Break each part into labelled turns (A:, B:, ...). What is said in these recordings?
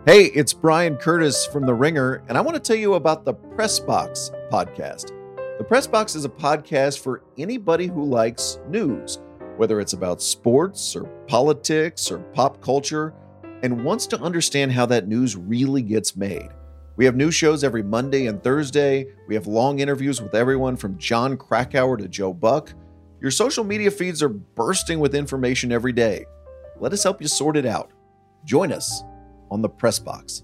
A: Hey, it's Brian Curtis from The Ringer, and I want to tell you about the Press Box podcast. The Press Box is a podcast for anybody who likes news, whether it's about sports or politics or pop culture, and wants to understand how that news really gets made. We have new shows every Monday and Thursday. We have long interviews with everyone from John Krakauer to Joe Buck. Your social media feeds are bursting with information every day. Let us help you sort it out. Join us on the Press Box.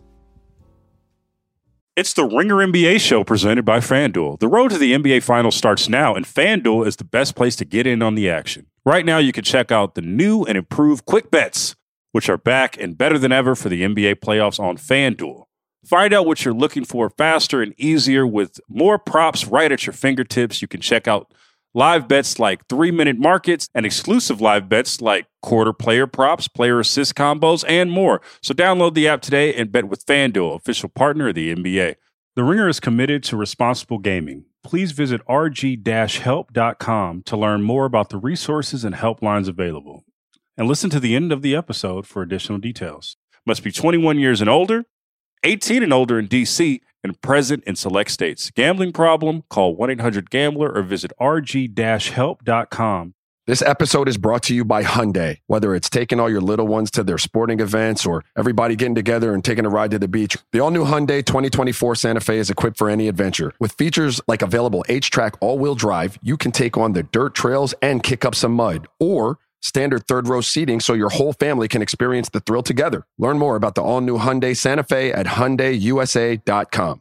B: It's the Ringer NBA show presented by FanDuel. The road to the NBA Finals starts now, and FanDuel is the best place to get in on the action. Right now, you can check out the new and improved Quick Bets, which are back and better than ever for the NBA playoffs on FanDuel. Find out what you're looking for faster and easier with more props right at your fingertips. You can check out live bets like 3-minute markets and exclusive live bets like quarter player props, player assist combos, and more. So download the app today and bet with FanDuel, official partner of the NBA. The Ringer is committed to responsible gaming. Please visit rg-help.com to learn more about the resources and helplines available. And listen to the end of the episode for additional details. Must be 21 years and older, 18 and older in D.C., and present in select states. Gambling problem? Call 1-800-GAMBLER or visit rg-help.com.
C: This episode is brought to you by Hyundai. Whether it's taking all your little ones to their sporting events or everybody getting together and taking a ride to the beach, the all-new Hyundai 2024 Santa Fe is equipped for any adventure. With features like available H-Track all-wheel drive, you can take on the dirt trails and kick up some mud, or standard third-row seating so your whole family can experience the thrill together. Learn more about the all-new Hyundai Santa Fe at HyundaiUSA.com.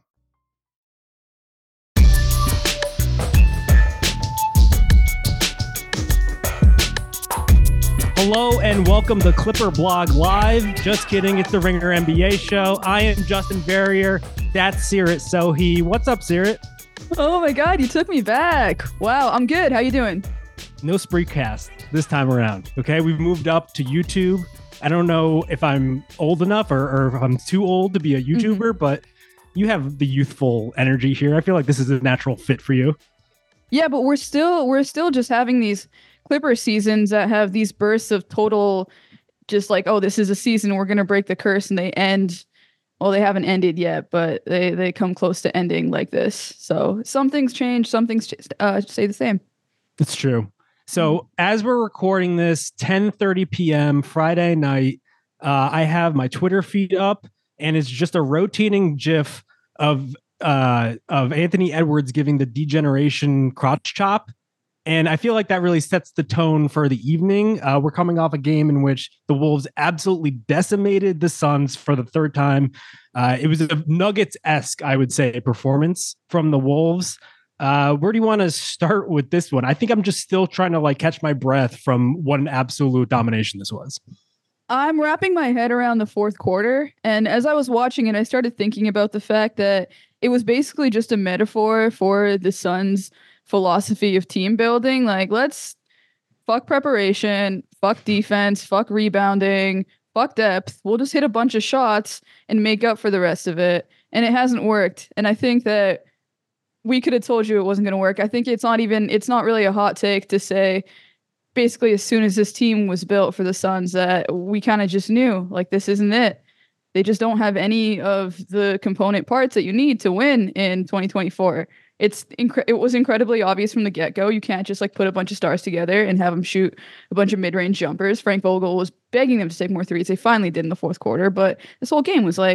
D: Hello and welcome to Clipper Blog Live. Just kidding, it's the Ringer NBA show. I am Justin Verrier. That's Sirit Sohi. What's up, Sirit?
E: Oh my God, you took me back. Wow, I'm good. How you doing?
D: No Spreecast this time around. Okay, we've moved up to YouTube. I don't know if I'm old enough or if I'm too old to be a YouTuber, but you have the youthful energy here. I feel like this is a natural fit for you.
E: Yeah, but we're still just having these Clipper seasons that have these bursts of total, just like, oh, this is a season, we're gonna break the curse, and they end. Well, they haven't ended yet, but they come close to ending like this. So some things change, some things stay the same.
D: It's true. So as we're recording this, 10:30 p.m. Friday night, I have my Twitter feed up, and it's just a rotating GIF of Anthony Edwards giving the degeneration crotch chop. And I feel like that really sets the tone for the evening. We're coming off a game in which the Wolves absolutely decimated the Suns for the third time. It was a Nuggets-esque, I would say, performance from the Wolves. Where do you want to start with this one? I think I'm just still trying to catch my breath from what an absolute domination this was.
E: I'm wrapping my head around the fourth quarter. And as I was watching it, I started thinking about the fact that it was basically just a metaphor for the Suns' philosophy of team building. Like, let's fuck preparation, fuck defense, fuck rebounding, fuck depth. We'll just hit a bunch of shots and make up for the rest of it. And it hasn't worked. And I think that we could have told you it wasn't going to work. I think it's not really a hot take to say, basically, as soon as this team was built for the Suns, that we kind of just knew, like, this isn't it. They just don't have any of the component parts that you need to win in 2024. It was incredibly obvious from the get-go. You can't just put a bunch of stars together and have them shoot a bunch of mid-range jumpers. Frank Vogel was begging them to take more threes. They finally did in the fourth quarter, but this whole game was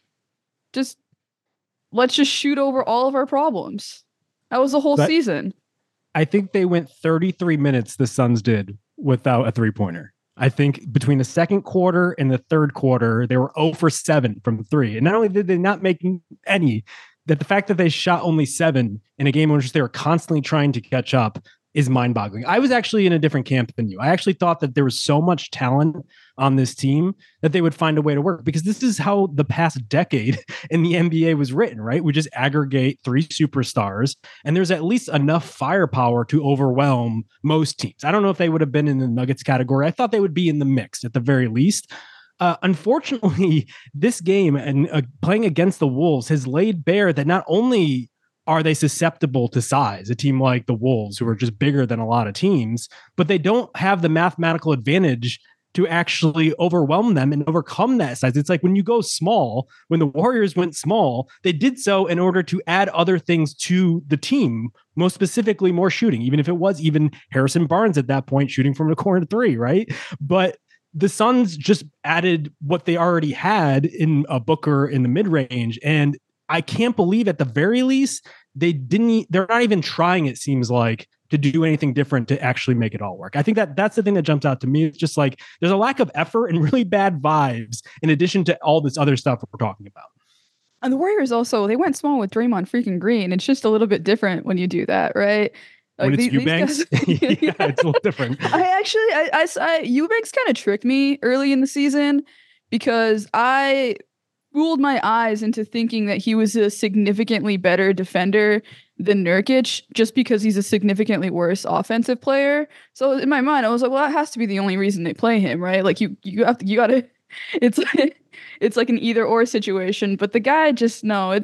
E: let's just shoot over all of our problems. That was the whole season.
D: I think they went 33 minutes, the Suns did, without a three-pointer. I think between the second quarter and the third quarter, they were 0 for 7 from 3. And not only did they not make any, that the fact that they shot only 7 in a game in which they were constantly trying to catch up is mind-boggling. I was actually in a different camp than you. I actually thought that there was so much talent on this team that they would find a way to work, because this is how the past decade in the NBA was written, right? We just aggregate 3 superstars, and there's at least enough firepower to overwhelm most teams. I don't know if they would have been in the Nuggets category. I thought they would be in the mix at the very least. Unfortunately, this game and playing against the Wolves has laid bare that not only are they susceptible to size, a team like the Wolves, who are just bigger than a lot of teams, but they don't have the mathematical advantage to actually overwhelm them and overcome that size. It's like when you go small, when the Warriors went small, they did so in order to add other things to the team, most specifically more shooting, even if it was even Harrison Barnes at that point shooting from the corner three, right? But the Suns just added what they already had in a Booker in the mid-range. And I can't believe at the very least, they're not even trying, it seems like, to do anything different to actually make it all work. I think that's the thing that jumps out to me. It's just like there's a lack of effort and really bad vibes in addition to all this other stuff we're talking about.
E: And the Warriors also, they went small with Draymond freaking Green. It's just a little bit different when you do that, right?
D: When it's Eubanks, yeah, it's a little different.
E: Eubanks kind of tricked me early in the season because I fooled my eyes into thinking that he was a significantly better defender than Nurkic just because he's a significantly worse offensive player. So in my mind, I was like, well, that has to be the only reason they play him, right? Like you gotta, it's like an either or situation. But the guy just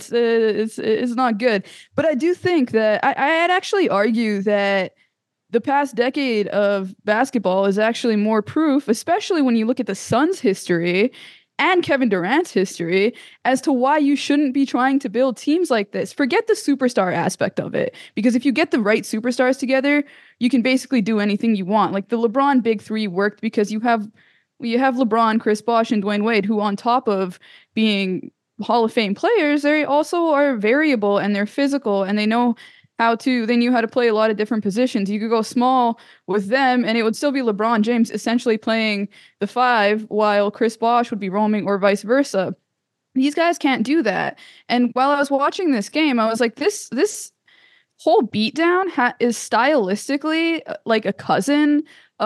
E: it's not good. But I do think that I'd actually argue that the past decade of basketball is actually more proof, especially when you look at the Suns' history and Kevin Durant's history, as to why you shouldn't be trying to build teams like this. Forget the superstar aspect of it, because if you get the right superstars together, you can basically do anything you want. Like the LeBron Big Three worked because you have LeBron, Chris Bosh, and Dwayne Wade, who on top of being Hall of Fame players, they also are variable and they're physical and they knew how to play a lot of different positions. You could go small with them and it would still be LeBron James essentially playing the 5 while Chris Bosh would be roaming, or vice versa. These guys can't do that. And while I was watching this game, I was like, this whole beatdown is stylistically like a cousin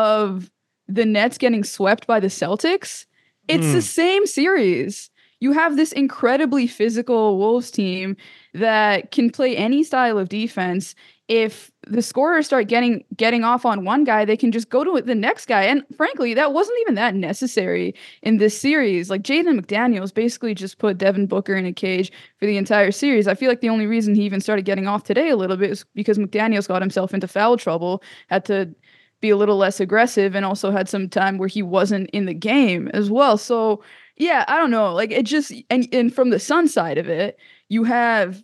E: of the Nets getting swept by the Celtics. It's the same series. You have this incredibly physical Wolves team that can play any style of defense. If the scorers start getting off on one guy, they can just go to the next guy. And frankly, that wasn't even that necessary in this series. Like Jaden McDaniels basically just put Devin Booker in a cage for the entire series. I feel like the only reason he even started getting off today a little bit is because McDaniels got himself into foul trouble, had to be a little less aggressive, and also had some time where he wasn't in the game as well. So yeah, I don't know. Like it just, and from the Sun side of it, you have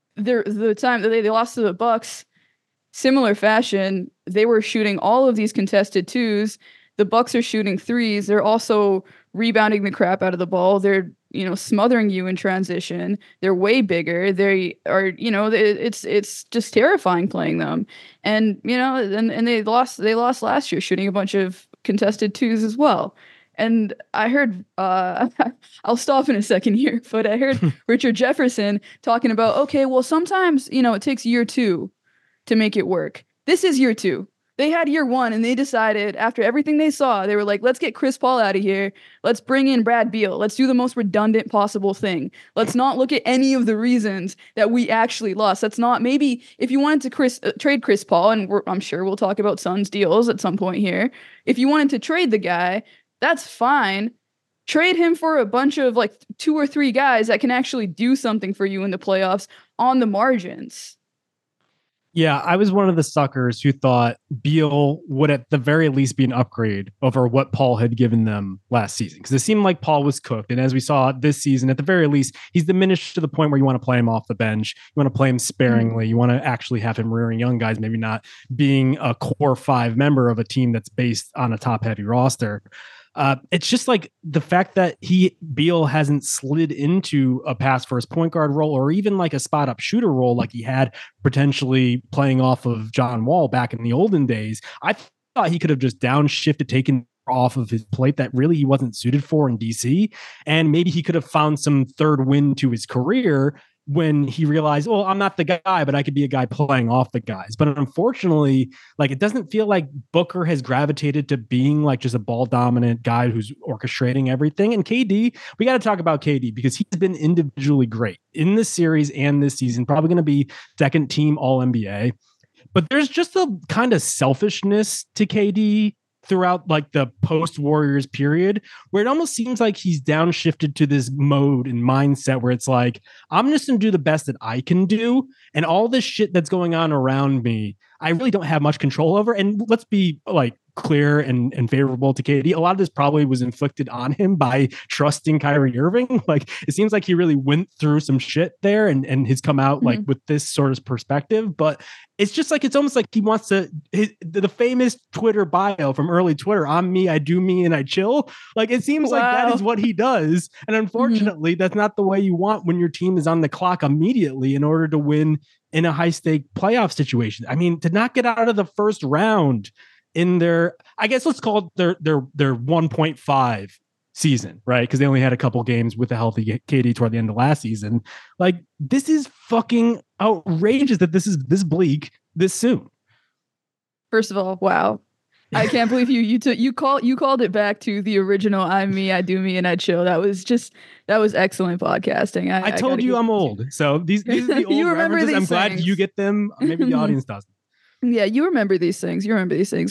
E: the time that they lost to the Bucks, similar fashion. They were shooting all of these contested twos. The Bucks are shooting threes. They're also rebounding the crap out of the ball. They're, smothering you in transition. They're way bigger. They are, it's just terrifying playing them. And, and they lost last year shooting a bunch of contested twos as well. And I heard, I'll stop in a second here, but I heard Richard Jefferson talking about, okay, well, sometimes, it takes year 2 to make it work. This is year 2. They had year 1 and they decided after everything they saw, they were like, let's get Chris Paul out of here. Let's bring in Brad Beal. Let's do the most redundant possible thing. Let's not look at any of the reasons that we actually lost. That's not, maybe if you wanted to trade Chris Paul, and I'm sure we'll talk about Suns deals at some point here. If you wanted to trade the guy, that's fine. Trade him for a bunch of like 2 or 3 guys that can actually do something for you in the playoffs on the margins.
D: Yeah, I was one of the suckers who thought Beal would at the very least be an upgrade over what Paul had given them last season, because it seemed like Paul was cooked. And as we saw this season, at the very least, he's diminished to the point where you want to play him off the bench. You want to play him sparingly. You want to actually have him rearing young guys, maybe not being a core 5 member of a team that's based on a top heavy roster. It's just like the fact that Beal hasn't slid into a pass first point guard role, or even like a spot up shooter role like he had potentially playing off of John Wall back in the olden days. I thought he could have just downshifted, taken off of his plate that really he wasn't suited for in DC. And maybe he could have found some third wind to his career when he realized, well, I'm not the guy, but I could be a guy playing off the guys. But unfortunately, like, it doesn't feel like Booker has gravitated to being like just a ball dominant guy who's orchestrating everything. And KD, we got to talk about KD because he's been individually great in this series and this season, probably going to be second team All NBA. But there's just a kind of selfishness to KD throughout like the post Warriors period, where it almost seems like he's downshifted to this mode and mindset where it's like, I'm just going to do the best that I can do. And all this shit that's going on around me, I really don't have much control over. And let's be like clear and favorable to KD. A lot of this probably was inflicted on him by trusting Kyrie Irving. Like, it seems like he really went through some shit there and has come out like with this sort of perspective. But it's just like, it's almost like he wants to, the famous Twitter bio from early Twitter, I'm me, I do me, and I chill. Like, it seems like that is what he does. And unfortunately, that's not the way you want when your team is on the clock immediately in order to win in a high stake playoff situation. I mean, to not get out of the first round in their, I guess let's call it their 1.5 season, right? Because they only had a couple games with a healthy KD toward the end of last season. Like, this is fucking outrageous that this is this bleak this soon.
E: First of all, wow. I can't believe you called it back to the original I'm me, I do me, and I chill. That was excellent podcasting.
D: I told you I'm old. So these are the old references. I'm glad you get them. Maybe the audience doesn't.
E: Yeah, you remember these things. Yeah,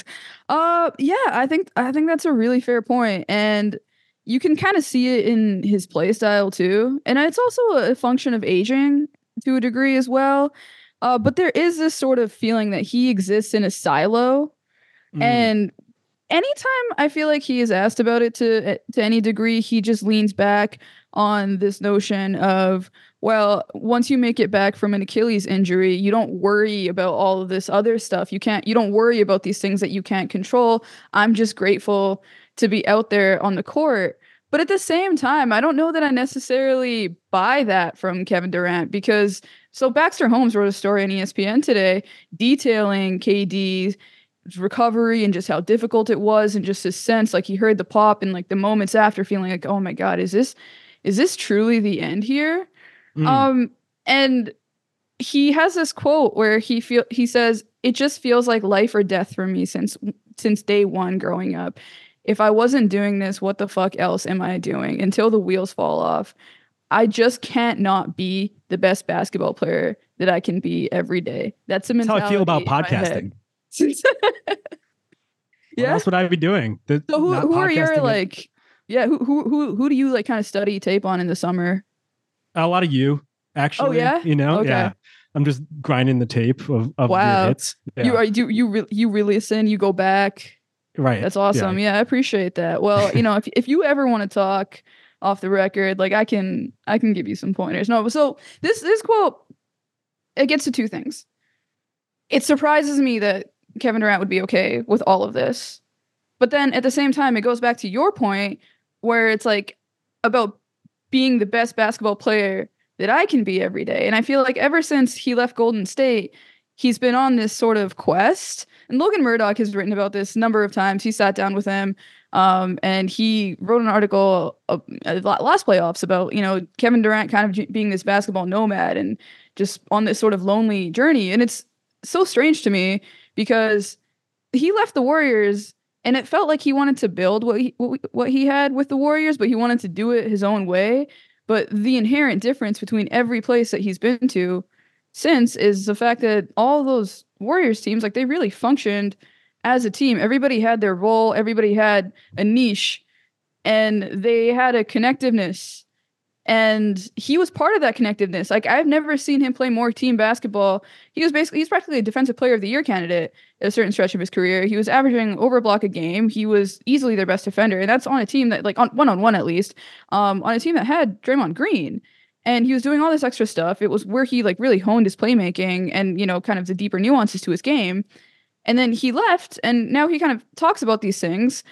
E: I think that's a really fair point. And you can kind of see it in his play style too. And it's also a function of aging to a degree as well. But there is this sort of feeling that he exists in a silo. And anytime I feel like he is asked about it to any degree, he just leans back on this notion of, well, once you make it back from an Achilles injury, you don't worry about all of this other stuff. You don't worry about these things that you can't control. I'm just grateful to be out there on the court. But at the same time, I don't know that I necessarily buy that from Kevin Durant, because Baxter Holmes wrote a story on ESPN today detailing KD's recovery and just how difficult it was, and just his sense, like he heard the pop and like the moments after feeling like, oh my God, is this truly the end here? And he has this quote where he says, it just feels like life or death for me since day one growing up. If I wasn't doing this, what the fuck else am I doing until the wheels fall off? I just can't not be the best basketball player that I can be every day. That's a mentality.
D: That's how I feel about podcasting. What else would I be doing?
E: So who are your like? Yeah, who do you like kind of study tape on in the summer?
D: A lot of you, actually.
E: Oh yeah,
D: okay. Yeah. I'm just grinding the tape of your hits.
E: Yeah. You re-listen, you go back.
D: Right.
E: That's awesome. Yeah, I appreciate that. Well, if you ever want to talk off the record, like I can give you some pointers. No, so this quote, it gets to two things. It surprises me that Kevin Durant would be okay with all of this. But then at the same time, it goes back to your point where it's like about being the best basketball player that I can be every day. And I feel like ever since he left Golden State, he's been on this sort of quest. And Logan Murdoch has written about this a number of times. He sat down with him and he wrote an article last playoffs about, Kevin Durant kind of being this basketball nomad and just on this sort of lonely journey. And it's so strange to me because he left the Warriors and it felt like he wanted to build what he had with the Warriors, but he wanted to do it his own way. But the inherent difference between every place that he's been to since is the fact that all those Warriors teams, like they really functioned as a team. Everybody had their role. Everybody had a niche and they had a connectiveness. And he was part of that connectiveness. Like I've never seen him play more team basketball. He's practically a defensive player of the year candidate at a certain stretch of his career. He was averaging over a block a game. He was easily their best defender. And that's on a team that, like on one-on-one at least, on a team that had Draymond Green. And he was doing all this extra stuff. It was where he like really honed his playmaking and, kind of the deeper nuances to his game. And then he left and now he kind of talks about these things,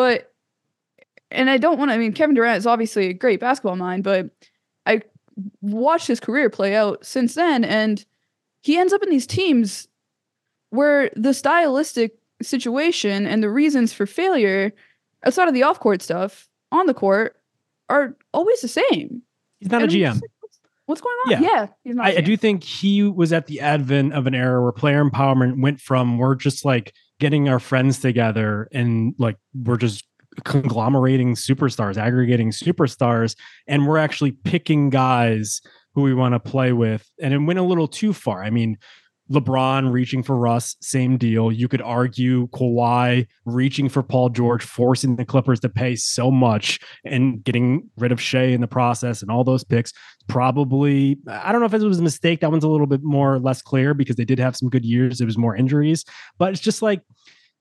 E: and I don't want to, Kevin Durant is obviously a great basketball mind, but I watched his career play out since then, and he ends up in these teams where the stylistic situation and the reasons for failure outside of the off-court stuff on the court are always the same.
D: He's not a GM.
E: Like, what's going on? Yeah, he's not.
D: I do think he was at the advent of an era where player empowerment went from we're just like getting our friends together and like we're just conglomerating superstars, aggregating superstars, and we're actually picking guys who we want to play with. And it went a little too far. LeBron reaching for Russ, same deal. You could argue Kawhi reaching for Paul George, forcing the Clippers to pay so much and getting rid of Shea in the process and all those picks. Probably, I don't know if it was a mistake. That one's a little bit more less clear because they did have some good years. It was more injuries, but it's just like,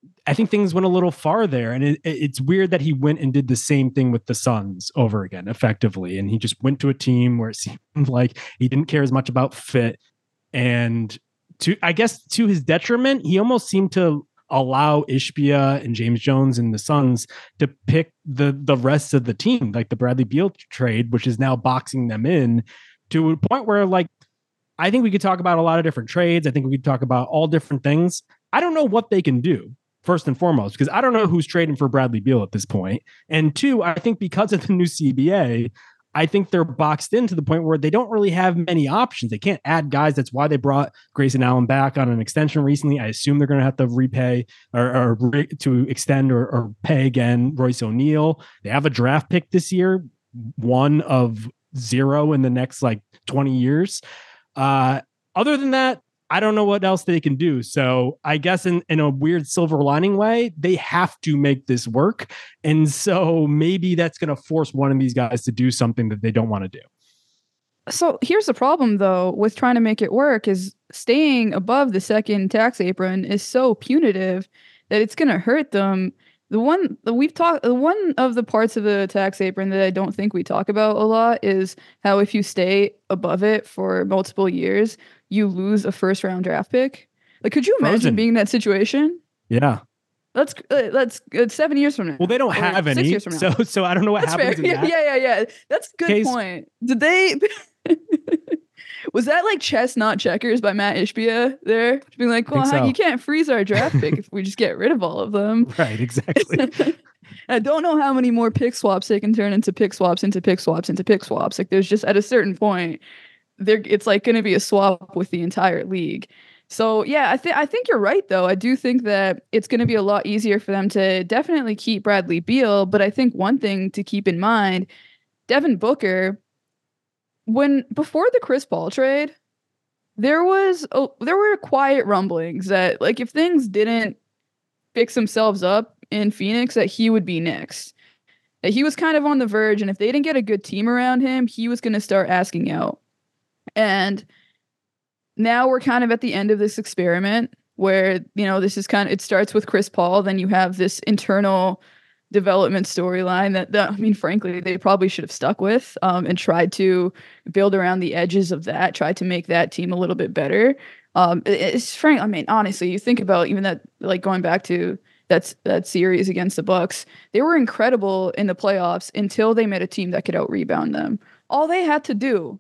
D: I think things went a little far there. And it's weird that he went and did the same thing with the Suns over again, effectively. And he just went to a team where it seemed like he didn't care as much about fit. And I guess to his detriment, he almost seemed to allow Ishbia and James Jones and the Suns to pick the rest of the team, like the Bradley Beal trade, which is now boxing them in to a point where, like, I think we could talk about a lot of different trades. I think we could talk about all different things. I don't know what they can do, first and foremost, because I don't know who's trading for Bradley Beal at this point. And two, I think because of the new CBA, I think they're boxed in to the point where they don't really have many options. They can't add guys. That's why they brought Grayson Allen back on an extension recently. I assume they're going to have to repay or to extend or pay again Royce O'Neal. They have a draft pick this year, one of 0 in the next like 20 years. Other than that, I don't know what else they can do. So I guess in a weird silver lining way, they have to make this work. And so maybe that's going to force one of these guys to do something that they don't want to do.
E: So here's the problem, though, with trying to make it work is staying above the second tax apron is so punitive that it's going to hurt them. The one of the parts of the tax apron that I don't think we talk about a lot is how if you stay above it for multiple years, you lose a first round draft pick. Like, could you imagine being in that situation?
D: Yeah.
E: Let's 7 years from now.
D: Well, they don't have any.
E: 6 years from now.
D: So I don't know what
E: That's
D: happens.
E: Fair. Yeah. That's a good point. Did they? Was that like chess, not checkers by Matt Ishbia there? Being like, well, you can't freeze our draft pick if we just get rid of all of them.
D: Right, exactly.
E: I don't know how many more pick swaps they can turn into pick swaps, into pick swaps, into pick swaps. Like, there's just at a certain point, it's like going to be a swap with the entire league. So yeah, I think you're right though. I do think that it's going to be a lot easier for them to definitely keep Bradley Beal, but I think one thing to keep in mind, Devin Booker, before the Chris Paul trade, there were quiet rumblings that, like, if things didn't fix themselves up in Phoenix, that he would be next. That he was kind of on the verge, and if they didn't get a good team around him, he was going to start asking out. And now we're kind of at the end of this experiment where, this is it starts with Chris Paul, then you have this internal development storyline that I mean, frankly, they probably should have stuck with and tried to build around the edges of that, tried to make that team a little bit better. It's frank. I mean, honestly, you think about even that, like going back to that series against the Bucks, they were incredible in the playoffs until they met a team that could out-rebound them. All they had to do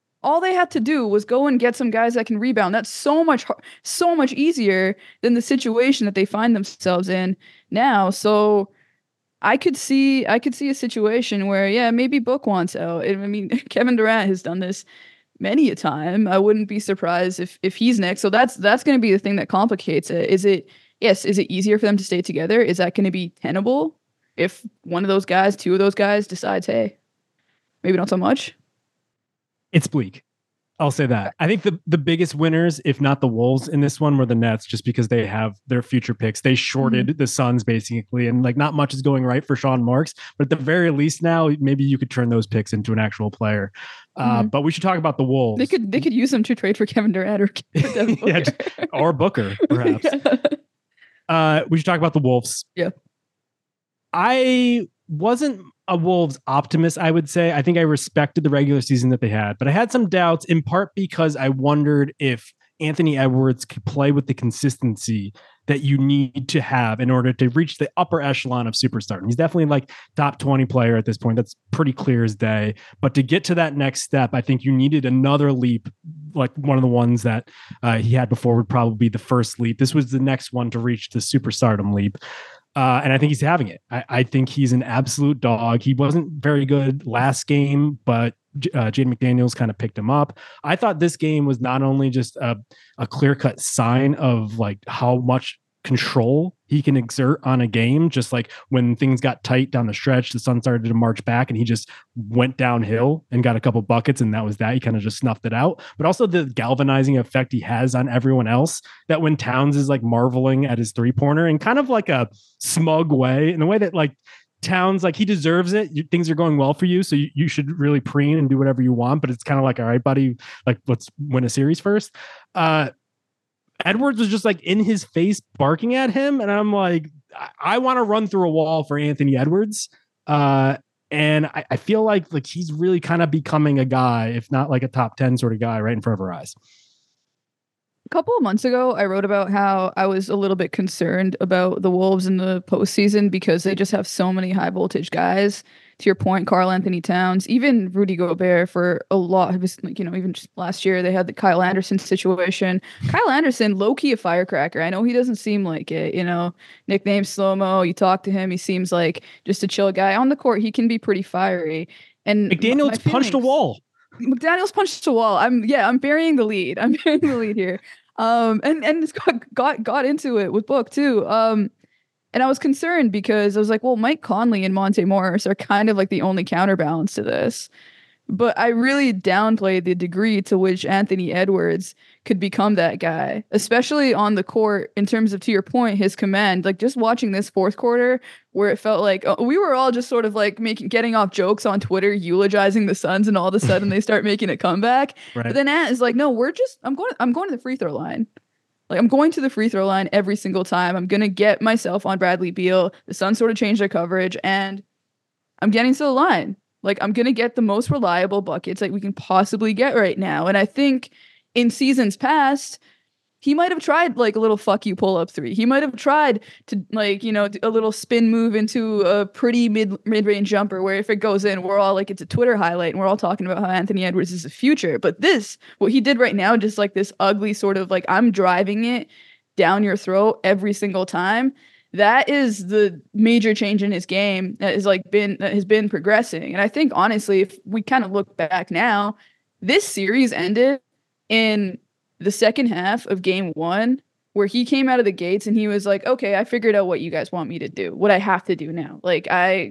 E: was go and get some guys that can rebound. That's so much easier than the situation that they find themselves in now. So I could see a situation where, yeah, maybe Book wants out. I mean, Kevin Durant has done this many a time. I wouldn't be surprised if he's next. So that's going to be the thing that complicates it. Is it easier for them to stay together? Is that going to be tenable if one of those guys, two of those guys decides, hey, maybe not so much?
D: It's bleak. I'll say that. I think the biggest winners, if not the Wolves in this one, were the Nets, just because they have their future picks. They shorted the Suns basically, and like not much is going right for Sean Marks. But at the very least now, maybe you could turn those picks into an actual player. But we should talk about the Wolves.
E: They could use them to trade for Kevin Durant or Devin Booker.
D: Or Booker, perhaps. We should talk about the Wolves.
E: Yeah.
D: I wasn't a Wolves optimist, I would say. I think I respected the regular season that they had, but I had some doubts, in part because I wondered if Anthony Edwards could play with the consistency that you need to have in order to reach the upper echelon of superstardom. He's definitely like top 20 player at this point. That's pretty clear as day. But to get to that next step, I think you needed another leap, like one of the ones that he had before would probably be the first leap. This was the next one to reach the superstardom leap. And I think he's having it. I think he's an absolute dog. He wasn't very good last game, but Jaden McDaniels kind of picked him up. I thought this game was not only just a clear-cut sign of like how much control he can exert on a game, just like when things got tight down the stretch, the Suns started to march back and he just went downhill and got a couple buckets, and that was that. He kind of just snuffed it out. But also the galvanizing effect he has on everyone else, that when Towns is like marveling at his three-pointer in kind of like a smug way, in the way that like Towns, like he deserves it. Things are going well for you, so you should really preen and do whatever you want. But it's kind of like, all right, buddy, like let's win a series first. Edwards was just like in his face barking at him. And I'm like, I want to run through a wall for Anthony Edwards. And I feel like he's really kind of becoming a guy, if not like a top 10 sort of guy right in front of our eyes.
E: A couple of months ago, I wrote about how I was a little bit concerned about the Wolves in the postseason because they just have so many high voltage guys. To your point, Karl Anthony Towns, even Rudy Gobert for a lot of his, even just last year, they had the Kyle Anderson situation. Kyle Anderson, low-key a firecracker. I know he doesn't seem like it, nickname Slow-Mo. You talk to him, he seems like just a chill guy. On the court, he can be pretty fiery. And
D: McDaniels punched a wall.
E: McDaniels punched a wall. I'm burying the lead. I'm burying the lead here. And it's got into it with Book too. And I was concerned because I was like, well, Mike Conley and Monte Morris are kind of like the only counterbalance to this. But I really downplayed the degree to which Anthony Edwards could become that guy, especially on the court in terms of, to your point, his command. Like just watching this fourth quarter where it felt like we were all just sort of like getting off jokes on Twitter, eulogizing the Suns, and all of a sudden they start making a comeback. Right. But then Ant is like, no, I'm going to the free throw line. Like, I'm going to the free throw line every single time. I'm going to get myself on Bradley Beal. The Suns sort of changed their coverage, and I'm getting to the line. Like, I'm going to get the most reliable buckets that we can possibly get right now. And I think in seasons past, he might have tried like a little fuck you pull up three. He might have tried to a little spin move into a pretty mid-range jumper where if it goes in, we're all like, it's a Twitter highlight and we're all talking about how Anthony Edwards is the future. But what he did right now, just like this ugly sort of like, I'm driving it down your throat every single time. That is the major change in his game that has been progressing. And I think honestly, if we kind of look back now, this series ended in the second half of game 1, where he came out of the gates and he was like, okay, I figured out what you guys want me to do, what I have to do now. Like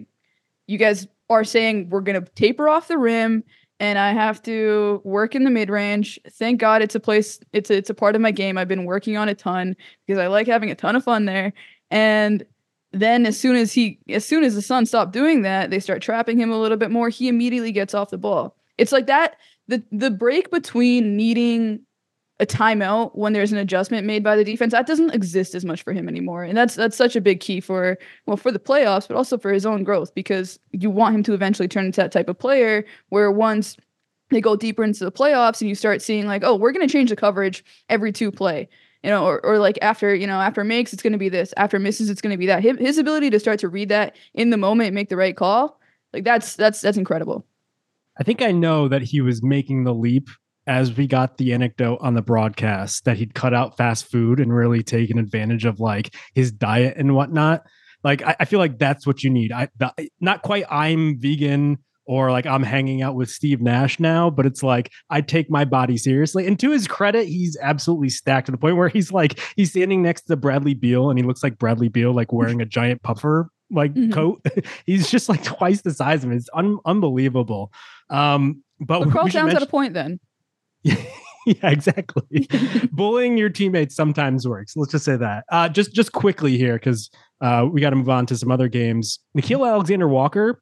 E: you guys are saying we're going to taper off the rim and I have to work in the mid range. Thank God it's a part of my game. I've been working on a ton because I like having a ton of fun there. And then as soon as the Suns stop doing that, they start trapping him a little bit more. He immediately gets off the ball. It's like that. The break between needing a timeout when there's an adjustment made by the defense, that doesn't exist as much for him anymore. And that's such a big key for the playoffs, but also for his own growth, because you want him to eventually turn into that type of player where once they go deeper into the playoffs and you start seeing like, oh, we're going to change the coverage every 2 play, or like after makes, it's going to be this, after misses, it's going to be that. His ability to start to read that in the moment and make the right call, like that's incredible.
D: I think I know that he was making the leap as we got the anecdote on the broadcast that he'd cut out fast food and really taken advantage of like his diet and whatnot. Like, I feel like that's what you need. Not quite I'm vegan or like I'm hanging out with Steve Nash now, but it's like I take my body seriously. And to his credit, he's absolutely stacked to the point where he's standing next to Bradley Beal and he looks like Bradley Beal, like wearing a giant puffer coat. He's just like twice the size of him. It's unbelievable. But
E: Carl Towns at a point then.
D: Yeah, exactly. Bullying your teammates sometimes works. Let's just say that. Just quickly here, because we got to move on to some other games. Nickeil Alexander-Walker,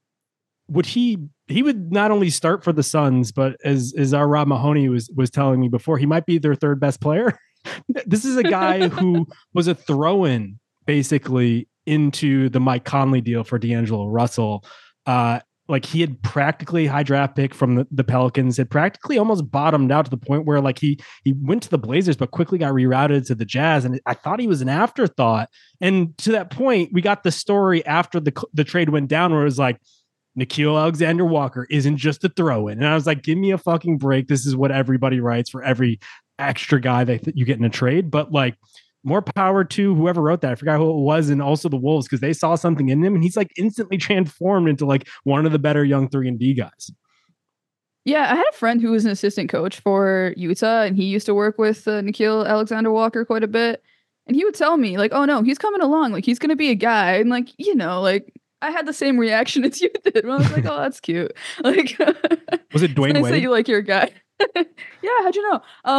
D: he would not only start for the Suns, but as our Rob Mahoney was telling me before, he might be their third best player. This is a guy who was a throw-in basically into the Mike Conley deal for D'Angelo Russell. Like he had practically high draft pick from the Pelicans, had practically almost bottomed out to the point where like he went to the Blazers, but quickly got rerouted to the Jazz. And I thought he was an afterthought. And to that point, we got the story after the trade went down where it was like, Nickeil Alexander-Walker isn't just a throw-in. And I was like, give me a fucking break. This is what everybody writes for every extra guy that you get in a trade. But like, more power to whoever wrote that. I forgot who it was, and also the Wolves, because they saw something in him, and he's like instantly transformed into like one of the better young 3-and-D guys.
E: Yeah, I had a friend who was an assistant coach for Utah, and he used to work with Nickeil Alexander-Walker quite a bit. And he would tell me like, "Oh no, he's coming along. Like he's gonna be a guy." And like, like I had the same reaction as you did. When I was like, "Oh, that's cute." Like,
D: was it Dwayne Wade?
E: Say you like your guy. Yeah, how'd you know?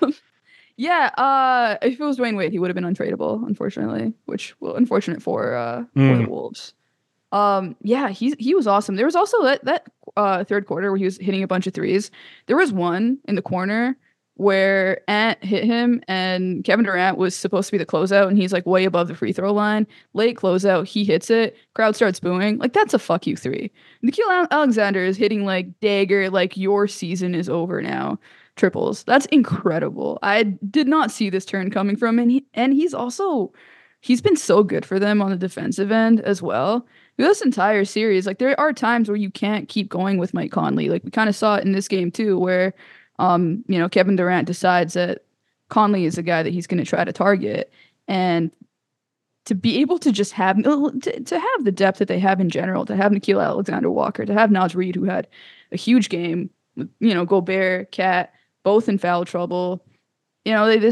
E: Yeah, if it was Dwayne Wade, he would have been untradeable, unfortunately, unfortunate for the Wolves. Yeah, he was awesome. There was also that third quarter where he was hitting a bunch of threes. There was one in the corner where Ant hit him and Kevin Durant was supposed to be the closeout and he's like way above the free throw line. Late closeout, he hits it. Crowd starts booing. Like, that's a fuck you 3. Nikhil Alexander is hitting like dagger, like your season is over now. Triples. That's incredible. I did not see this turn coming from him. And he's been so good for them on the defensive end as well. This entire series, like there are times where you can't keep going with Mike Conley. Like we kind of saw it in this game too, where Kevin Durant decides that Conley is the guy that he's going to try to target, and to be able to just have to have the depth that they have in general, to have Nickeil Alexander-Walker, to have Naz Reid, who had a huge game, Gobert, Cat, both in foul trouble. They have. I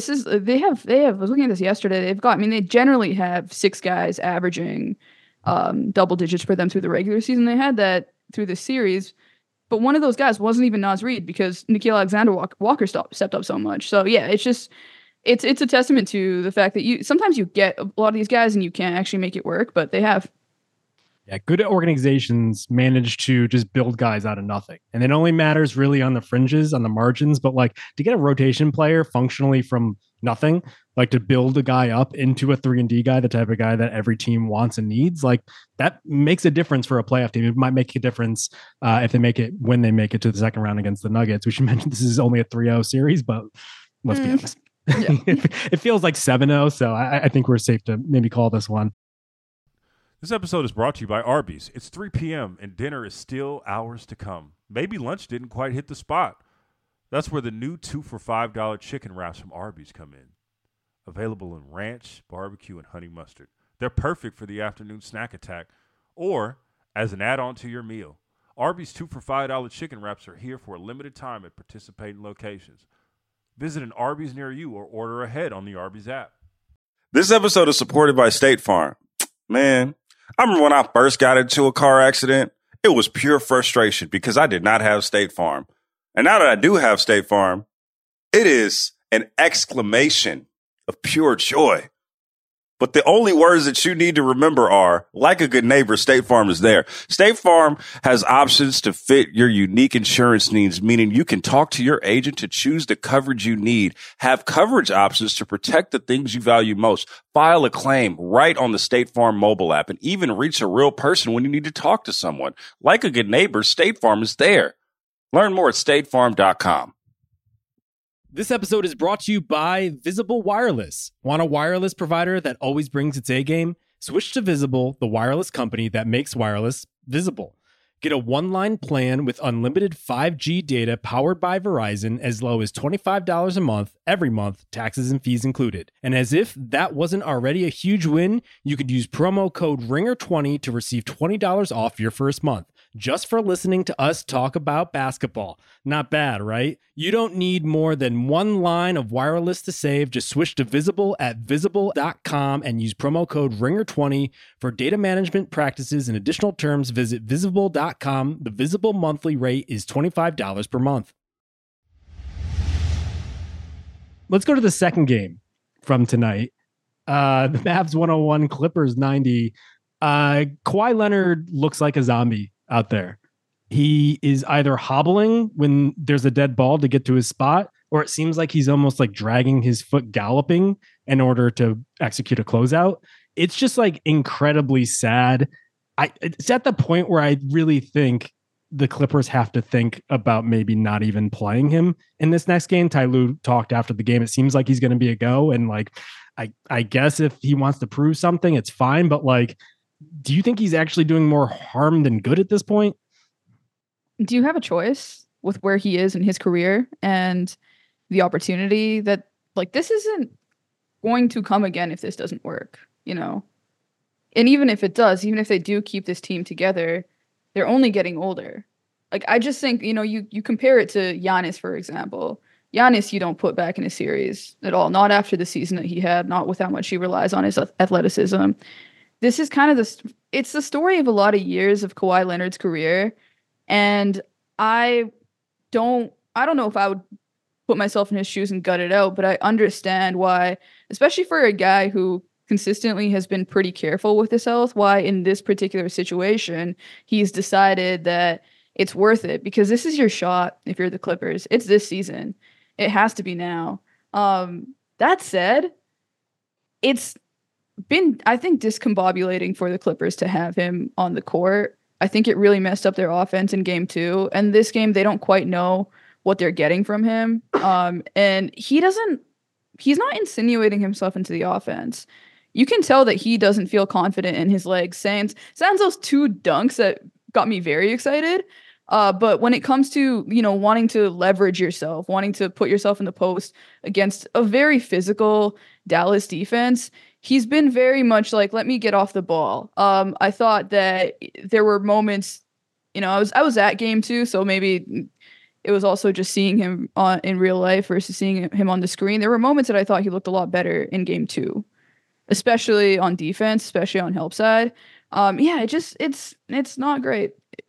E: was looking at this yesterday. They generally have 6 guys averaging double digits for them through the regular season. They had that through the series. But one of those guys wasn't even Naz Reid because Nickeil Alexander-Walker stepped up so much. So yeah, it's a testament to the fact that sometimes you get a lot of these guys and you can't actually make it work, but they have.
D: Yeah, good organizations manage to just build guys out of nothing. And it only matters really on the fringes, on the margins, but like to get a rotation player functionally from nothing, like to build a guy up into a 3-and-D guy, the type of guy that every team wants and needs, like that makes a difference for a playoff team. It might make a difference when they make it to the second round against the Nuggets. We should mention this is only a 3-0 series, but let's be honest. Yeah. It feels like 7-0, so I think we're safe to maybe call this one.
B: This episode is brought to you by Arby's. It's 3 p.m. and dinner is still hours to come. Maybe lunch didn't quite hit the spot. That's where the new 2 for $5 chicken wraps from Arby's come in. Available in ranch, barbecue, and honey mustard. They're perfect for the afternoon snack attack or as an add-on to your meal. Arby's 2 for $5 chicken wraps are here for a limited time at participating locations. Visit an Arby's near you or order ahead on the Arby's app.
F: This episode is supported by State Farm. Man, I remember when I first got into a car accident, it was pure frustration because I did not have State Farm. And now that I do have State Farm, it is an exclamation of pure joy. But the only words that you need to remember are, like a good neighbor, State Farm is there. State Farm has options to fit your unique insurance needs, meaning you can talk to your agent to choose the coverage you need, have coverage options to protect the things you value most, file a claim right on the State Farm mobile app, and even reach a real person when you need to talk to someone. Like a good neighbor, State Farm is there. Learn more at statefarm.com.
G: This episode is brought to you by Visible Wireless. Want a wireless provider that always brings its A game? Switch to Visible, the wireless company that makes wireless visible. Get a one-line plan with unlimited 5G data powered by Verizon as low as $25 a month, every month, taxes and fees included. And as if that wasn't already a huge win, you could use promo code RINGER20 to receive $20 off your first month, just for listening to us talk about basketball. Not bad, right? You don't need more than one line of wireless to save. Just switch to Visible at visible.com and use promo code RINGER20 for data management practices and additional terms. Visit visible.com. The Visible monthly rate is $25 per month.
D: Let's go to the second game from tonight. The Mavs 101, Clippers 90. Kawhi Leonard looks like a zombie out there. He is either hobbling when there's a dead ball to get to his spot, or it seems like he's almost like dragging his foot galloping in order to execute a closeout. It's just like incredibly sad. It's at the point where I really think the Clippers have to think about maybe not even playing him in this next game. Ty Lue talked after the game. It seems like he's going to be a go. And like, I guess if he wants to prove something, it's fine. But like, do you think he's actually doing more harm than good at this point?
E: Do you have a choice with where he is in his career and the opportunity that like this isn't going to come again if this doesn't work, you know? And even if it does, even if they do keep this team together, they're only getting older. Like, I just think, you know, you compare it to Giannis, for example. Giannis, you don't put back in a series at all. Not after the season that he had, not with how much he relies on his athleticism. This is kind of it's the story of a lot of years of Kawhi Leonard's career. And I don't know if I would put myself in his shoes and gut it out, but I understand why, especially for a guy who consistently has been pretty careful with his health, why in this particular situation, he's decided that it's worth it, because this is your shot if you're the Clippers. It's this season. It has to be now. That said, it's been, I think, discombobulating for the Clippers to have him on the court. I think it really messed up their offense in game 2. And this game, they don't quite know what they're getting from him. And he's not insinuating himself into the offense. You can tell that he doesn't feel confident in his legs. Sans those 2 dunks that got me very excited. But when it comes to, wanting to leverage yourself, wanting to put yourself in the post against a very physical Dallas defense, he's been very much like, let me get off the ball. I thought that there were moments, I was at game 2, so maybe it was also just seeing him in real life versus seeing him on the screen. There were moments that I thought he looked a lot better in game 2, especially on defense, especially on help side. It's not great.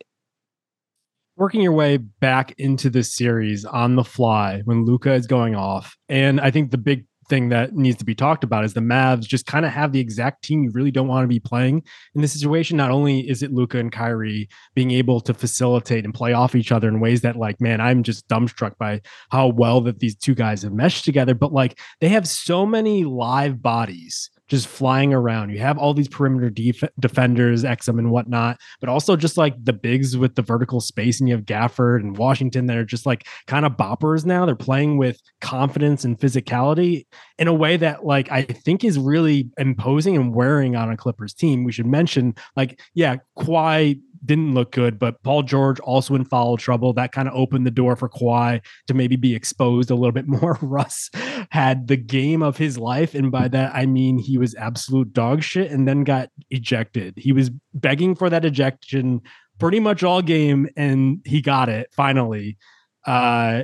D: Working your way back into the series on the fly when Luka is going off. And I think the big thing that needs to be talked about is the Mavs just kind of have the exact team you really don't want to be playing in this situation. Not only is it Luka and Kyrie being able to facilitate and play off each other in ways that, like, man, I'm just dumbstruck by how well that these 2 guys have meshed together, but like they have so many live bodies just flying around. You have all these perimeter defenders, Exum and whatnot, but also just like the bigs with the vertical space, and you have Gafford and Washington that are just like kind of boppers now. They're playing with confidence and physicality in a way that, like, I think is really imposing and wearing on a Clippers team. We should mention, like, yeah, Kawhi didn't look good, but Paul George also in foul trouble. That kind of opened the door for Kawhi to maybe be exposed a little bit more. Russ had the game of his life, and by that I mean he was absolute dog shit and then got ejected. He was begging for that ejection pretty much all game, and he got it finally. And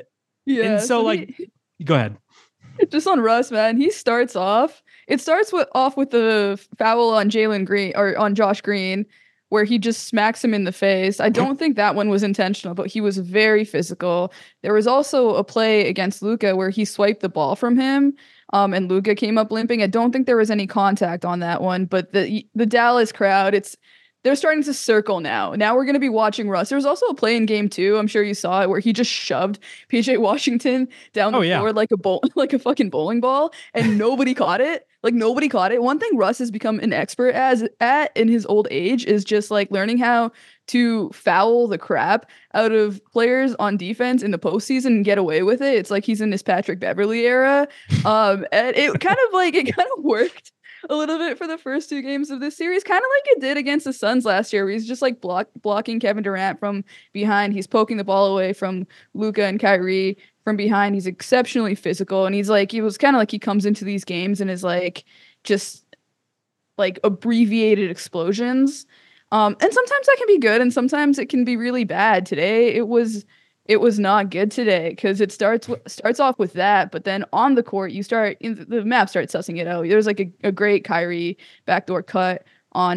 D: so go ahead.
E: Just on Russ, man, he starts off. It starts off with the foul on Jalen Green, or on Josh Green, where he just smacks him in the face. I don't think that one was intentional, but he was very physical. There was also a play against Luka where he swiped the ball from him, and Luka came up limping. I don't think there was any contact on that one, but the Dallas crowd, they're starting to circle now. Now we're going to be watching Russ. There was also a play in game 2, I'm sure you saw it, where he just shoved PJ Washington down the floor like a fucking bowling ball, and nobody caught it. Like, nobody caught it. One thing Russ has become an expert at in his old age is just like learning how to foul the crap out of players on defense in the postseason and get away with it. It's like he's in his Patrick Beverley era. And it kind of worked a little bit for the first 2 games of this series, kind of like it did against the Suns last year, where he's just like blocking Kevin Durant from behind. He's poking the ball away from Luka and Kyrie from behind. He's exceptionally physical, and he was kind of like he comes into these games and is like just like abbreviated explosions. And sometimes that can be good, and sometimes it can be really bad. Today it was not good today, because it starts off with that, but then on the court the map starts sussing it out. There's like a great Kyrie backdoor cut on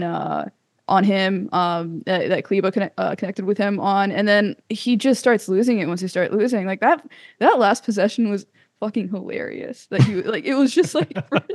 E: him that Kleber connected with him on, and then he just starts losing it once he started losing. Like that last possession was fucking hilarious. That he like, it was just like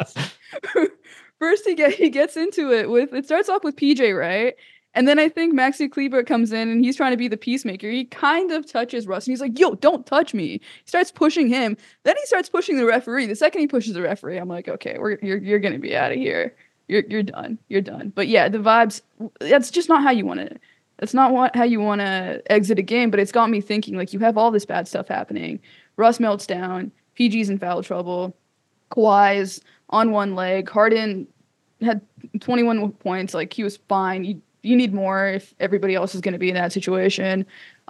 E: first he gets into it with, it starts off with PJ, right? And then I think Maxi Kleber comes in and he's trying to be the peacemaker. He kind of touches Russ and he's like, yo, don't touch me. He starts pushing him. Then he starts pushing the referee. The second he pushes the referee, I'm like, okay, you're going to be out of here. You're done. You're done. But yeah, the vibes, that's just not how you want to, that's not how you want to exit a game. But it's got me thinking, like, you have all this bad stuff happening. Russ melts down. PG's in foul trouble. Kawhi's on one leg. Harden had 21 points. Like, he was fine. You need more if everybody else is going to be in that situation.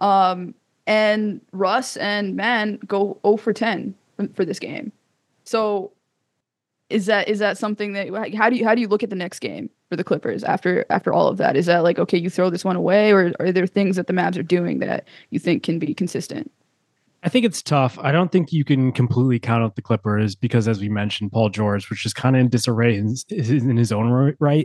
E: And Russ and Man go 0 for 10 for this game. So is that something that, how do you look at the next game for the Clippers after all of that? Is that like, okay, you throw this one away, or are there things that the Mavs are doing that you think can be consistent?
D: I think it's tough. I don't think you can completely count out the Clippers because, as we mentioned, Paul George, which is kind of in disarray in his own right.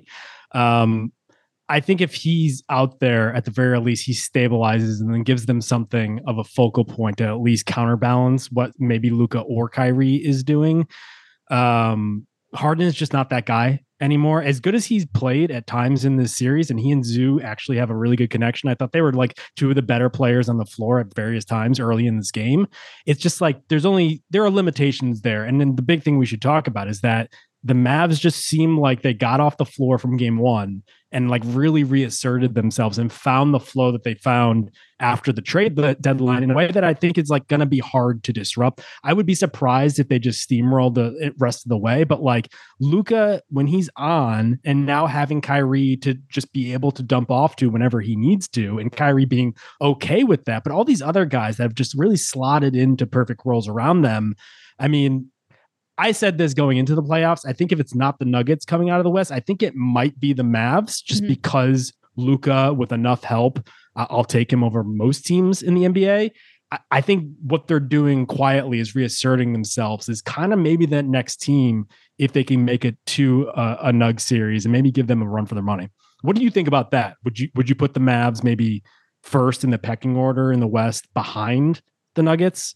D: I think if he's out there, at the very least, he stabilizes and then gives them something of a focal point to at least counterbalance what maybe Luka or Kyrie is doing. Harden is just not that guy. anymore. As good as he's played at times in this series, and he and Zoo actually have a really good connection. I thought they were like two of the better players on the floor at various times early in this game. It's just like there are limitations there. And then the big thing we should talk about is that the Mavs just seem like they got off the floor from game one and like really reasserted themselves and found the flow that they found after the trade deadline in a way that I think is like going to be hard to disrupt. I would be surprised if they just steamrolled the rest of the way, but like Luka, when he's on and now having Kyrie to just be able to dump off to whenever he needs to, and Kyrie being okay with that, but all these other guys that have just really slotted into perfect roles around them. I mean, I said this going into the playoffs. I think if it's not the Nuggets coming out of the West, I think it might be the Mavs just because Luka, with enough help, I'll take him over most teams in the NBA. I think what they're doing quietly is reasserting themselves is kind of maybe that next team if they can make it to a Nug series and maybe give them a run for their money. What do you think about that? Would you put the Mavs maybe first in the pecking order in the West behind the Nuggets?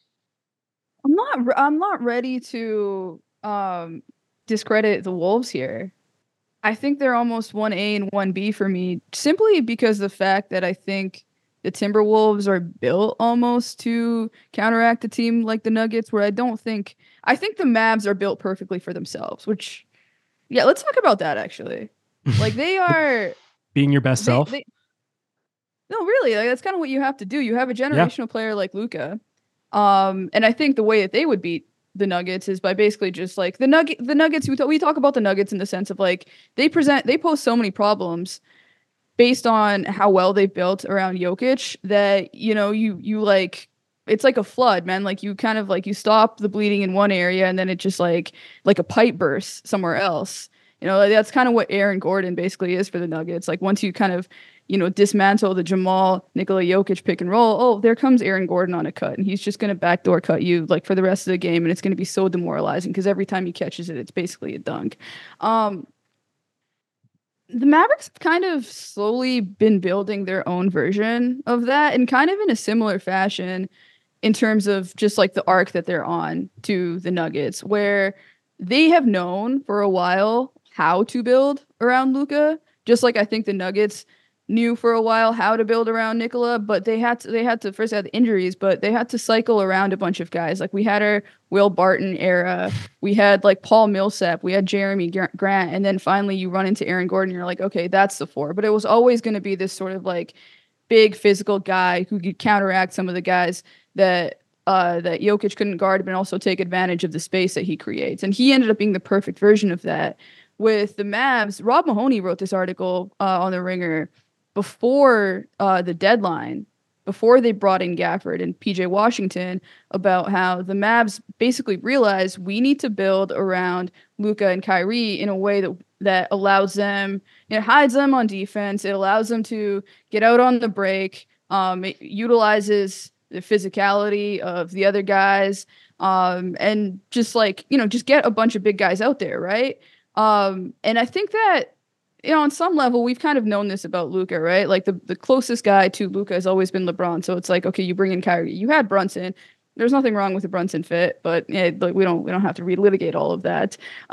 E: I'm not ready to discredit the Wolves here. I think they're almost 1A and 1B for me, simply because of the fact that I think the Timberwolves are built almost to counteract a team like the Nuggets, where I think the Mavs are built perfectly for themselves, which, yeah, let's talk about that actually. Like they are
D: being your best self.
E: No, really, like that's kind of what you have to do. You have a generational player like Luka. And I think the way that they would beat the Nuggets is by basically just like the Nuggets. We talk about the Nuggets in the sense of like they pose so many problems based on how well they've built around Jokic that, you know, you like, it's like a flood, man. Like you kind of like you stop the bleeding in one area and then it just like a pipe bursts somewhere else. You know, like that's kind of what Aaron Gordon basically is for the Nuggets. Like once you kind of, you know, dismantle the Jamal, Nikola Jokic pick and roll, oh, there comes Aaron Gordon on a cut. And he's just going to backdoor cut you like for the rest of the game. And it's going to be so demoralizing because every time he catches it, it's basically a dunk. The Mavericks have kind of slowly been building their own version of that and kind of in a similar fashion in terms of just like the arc that they're on to the Nuggets, where they have known for a while how to build around Luka, just like I think the Nuggets knew for a while how to build around Nikola, but they had to first have injuries, but they had to cycle around a bunch of guys. Like we had our Will Barton era, we had like Paul Millsap, we had Jeremy Grant, and then finally you run into Aaron Gordon, you're like, okay, that's the four. But it was always going to be this sort of like big physical guy who could counteract some of the guys that Jokic couldn't guard, but also take advantage of the space that he creates. And he ended up being the perfect version of that. With the Mavs, Rob Mahoney wrote this article on The Ringer before the deadline, before they brought in Gafford and PJ Washington, about how the Mavs basically realized we need to build around Luka and Kyrie in a way that allows them, it hides them on defense. It allows them to get out on the break. It utilizes the physicality of the other guys, and just like, you know, just get a bunch of big guys out there, right? And I think that, you know, on some level, we've kind of known this about Luka, right? Like the closest guy to Luka has always been LeBron. So it's like, okay, you bring in Kyrie. You had Brunson. There's nothing wrong with the Brunson fit, but yeah, like we don't have to relitigate all of that.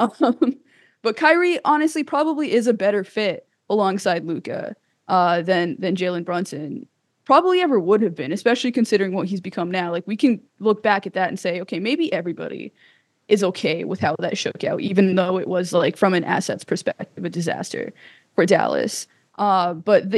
E: But Kyrie honestly probably is a better fit alongside Luka than Jalen Brunson probably ever would have been, especially considering what he's become now. Like we can look back at that and say, okay, maybe everybody is okay with how that shook out, even though it was like from an assets perspective, a disaster for Dallas. But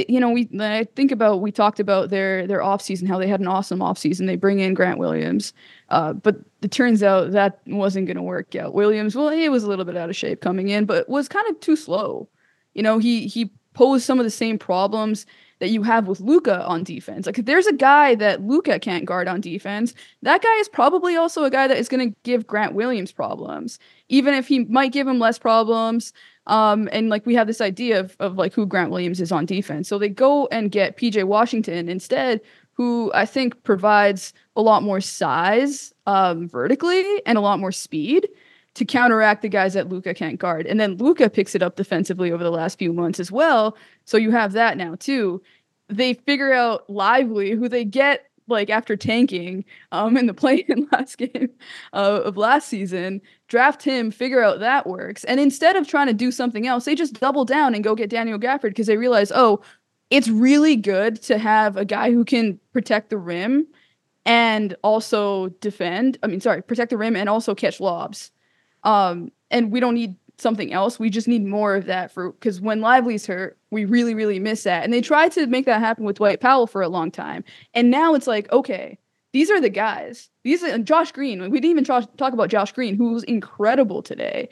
E: we talked about their offseason, how they had an awesome offseason. They bring in Grant Williams. But it turns out that wasn't going to work out. Williams, well, he was a little bit out of shape coming in, but was kind of too slow. You know, he posed some of the same problems that you have with Luka on defense. Like if there's a guy that Luka can't guard on defense, that guy is probably also a guy that is going to give Grant Williams problems, even if he might give him less problems. And like we have this idea of like who Grant Williams is on defense. So they go and get PJ Washington instead, who I think provides a lot more size vertically and a lot more speed to counteract the guys that Luka can't guard. And then Luka picks it up defensively over the last few months as well. So you have that now too. They figure out Lively, who they get like after tanking in the play-in last game of last season, draft him, figure out that works. And instead of trying to do something else, they just double down and go get Daniel Gafford because they realize, oh, it's really good to have a guy who can protect the rim and also protect the rim and also catch lobs. And we don't need something else. We just need more of that because when Lively's hurt, we really, really miss that. And they tried to make that happen with Dwight Powell for a long time. And now it's like, okay, these are the guys. These are Josh Green. We didn't even talk about Josh Green, who was incredible today.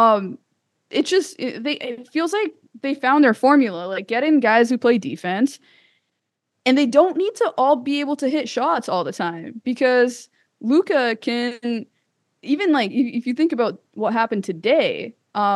E: It feels like they found their formula, like get in guys who play defense, and they don't need to all be able to hit shots all the time because Luka can, even like if you think about what happened today,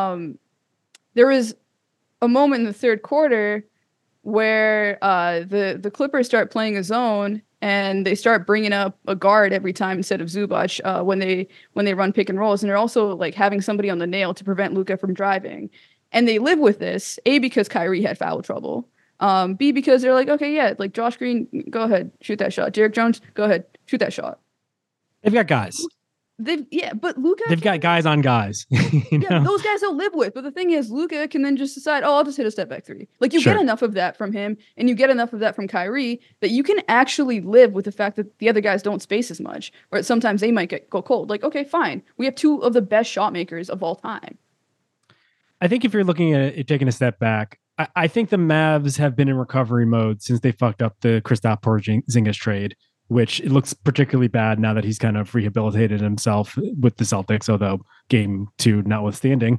E: there was a moment in the third quarter where the Clippers start playing a zone and they start bringing up a guard every time instead of Zubac when they run pick and rolls, and they're also like having somebody on the nail to prevent Luka from driving. And they live with this, A, because Kyrie had foul trouble, B, because they're like, okay, yeah, like Josh Green, go ahead, shoot that shot. Derek Jones, go ahead, shoot that shot.
D: They've got guys.
E: But Luka,
D: they've got guys on guys.
E: Those guys they'll live with. But the thing is, Luka can then just decide, oh, I'll just hit a step back three. Like you get enough of that from him, and you get enough of that from Kyrie that you can actually live with the fact that the other guys don't space as much, or sometimes they might go cold. Like, okay, fine, we have two of the best shot makers of all time.
D: I think if you're looking at it, taking a step back, I think the Mavs have been in recovery mode since they fucked up the Kristaps Porzingis trade, which it looks particularly bad now that he's kind of rehabilitated himself with the Celtics, although game 2 notwithstanding.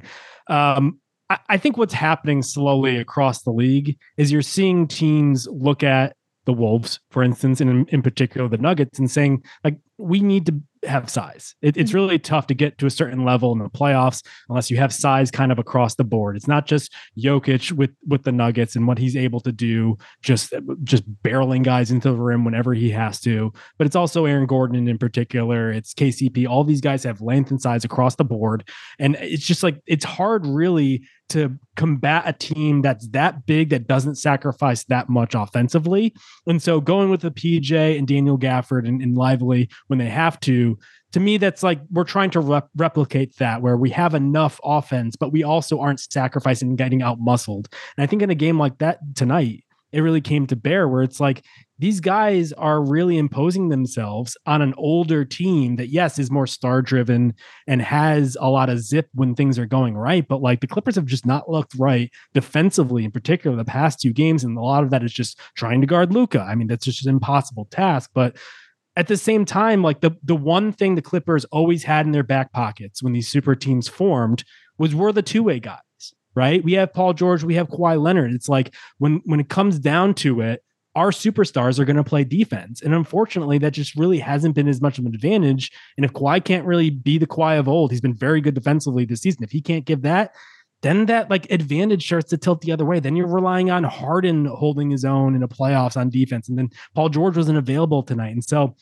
D: I think what's happening slowly across the league is you're seeing teams look at the Wolves, for instance, and in particular the Nuggets, and saying, like, we need to have size. It's really tough to get to a certain level in the playoffs unless you have size kind of across the board. It's not just Jokic with the Nuggets and what he's able to do, just barreling guys into the rim whenever he has to, but it's also Aaron Gordon in particular. It's KCP. All these guys have length and size across the board. And it's just like, it's hard really to combat a team that's that big, that doesn't sacrifice that much offensively. And so going with the PJ and Daniel Gafford and Lively when they have to me, that's like, we're trying to replicate that where we have enough offense, but we also aren't sacrificing and getting out muscled. And I think in a game like that tonight, it really came to bear where it's like, these guys are really imposing themselves on an older team that, yes, is more star driven and has a lot of zip when things are going right. But like the Clippers have just not looked right defensively, in particular, the past 2 games. And a lot of that is just trying to guard Luka. I mean, that's just an impossible task. But at the same time, like the one thing the Clippers always had in their back pockets when these super teams formed were the two-way guys, right? We have Paul George, we have Kawhi Leonard. It's like when it comes down to it, our superstars are going to play defense. And unfortunately, that just really hasn't been as much of an advantage. And if Kawhi can't really be the Kawhi of old, he's been very good defensively this season. If he can't give that, then that like advantage starts to tilt the other way. Then you're relying on Harden holding his own in the playoffs on defense. And then Paul George wasn't available tonight. And so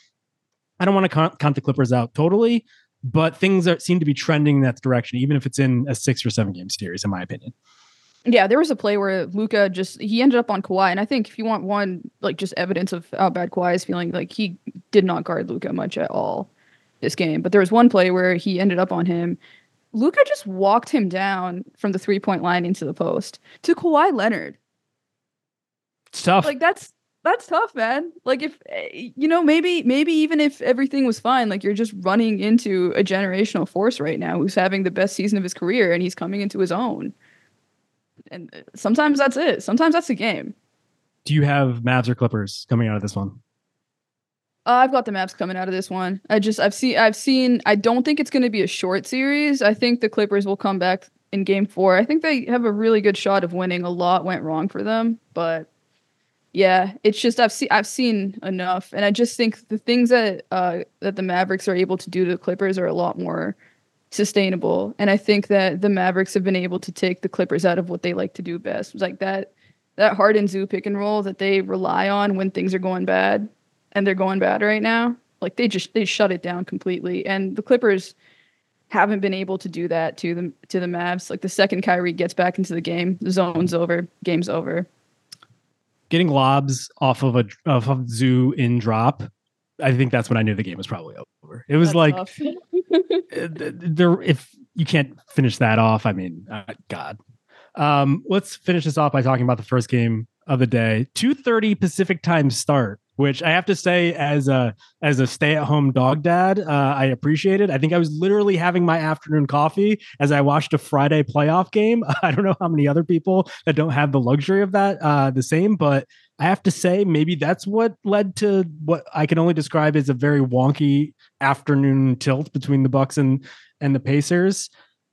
D: I don't want to count the Clippers out totally, but things seem to be trending in that direction, even if it's in a 6 or 7 game series, in my opinion.
E: Yeah, there was a play where Luka he ended up on Kawhi. And I think if you want one, like just evidence of how bad Kawhi is feeling, like he did not guard Luka much at all this game. But there was one play where he ended up on him. Luka just walked him down from the 3-point line into the post to Kawhi Leonard.
D: It's tough.
E: Like that's tough, man. Like if, maybe even if everything was fine, like you're just running into a generational force right now who's having the best season of his career and he's coming into his own. And sometimes that's it. Sometimes that's the game.
D: Do you have Mavs or Clippers coming out of this one?
E: I've got the Mavs coming out of this one. I've seen, I don't think it's going to be a short series. I think the Clippers will come back in game 4. I think they have a really good shot of winning. A lot went wrong for them, but yeah, it's just, I've seen enough. And I just think the things that the Mavericks are able to do to the Clippers are a lot more sustainable. And I think that the Mavericks have been able to take the Clippers out of what they like to do best. It's like that Harden Zoo pick and roll that they rely on when things are going bad. And they're going bad right now. Like they shut it down completely. And the Clippers haven't been able to do that to the Mavs. Like the second Kyrie gets back into the game, the zone's over, game's over.
D: Getting lobs off of Zoo in drop I think that's when I knew the game was probably over. It was
E: That's
D: like,
E: tough.
D: if you can't finish that off, I mean, God. Let's finish this off by talking about the first game of the day. 2:30 Pacific time start, which I have to say, as a stay-at-home dog dad, I appreciate it. I think I was literally having my afternoon coffee as I watched a Friday playoff game. I don't know how many other people that don't have the luxury of that the same, but I have to say maybe that's what led to what I can only describe as a very wonky afternoon tilt between the Bucks and the Pacers.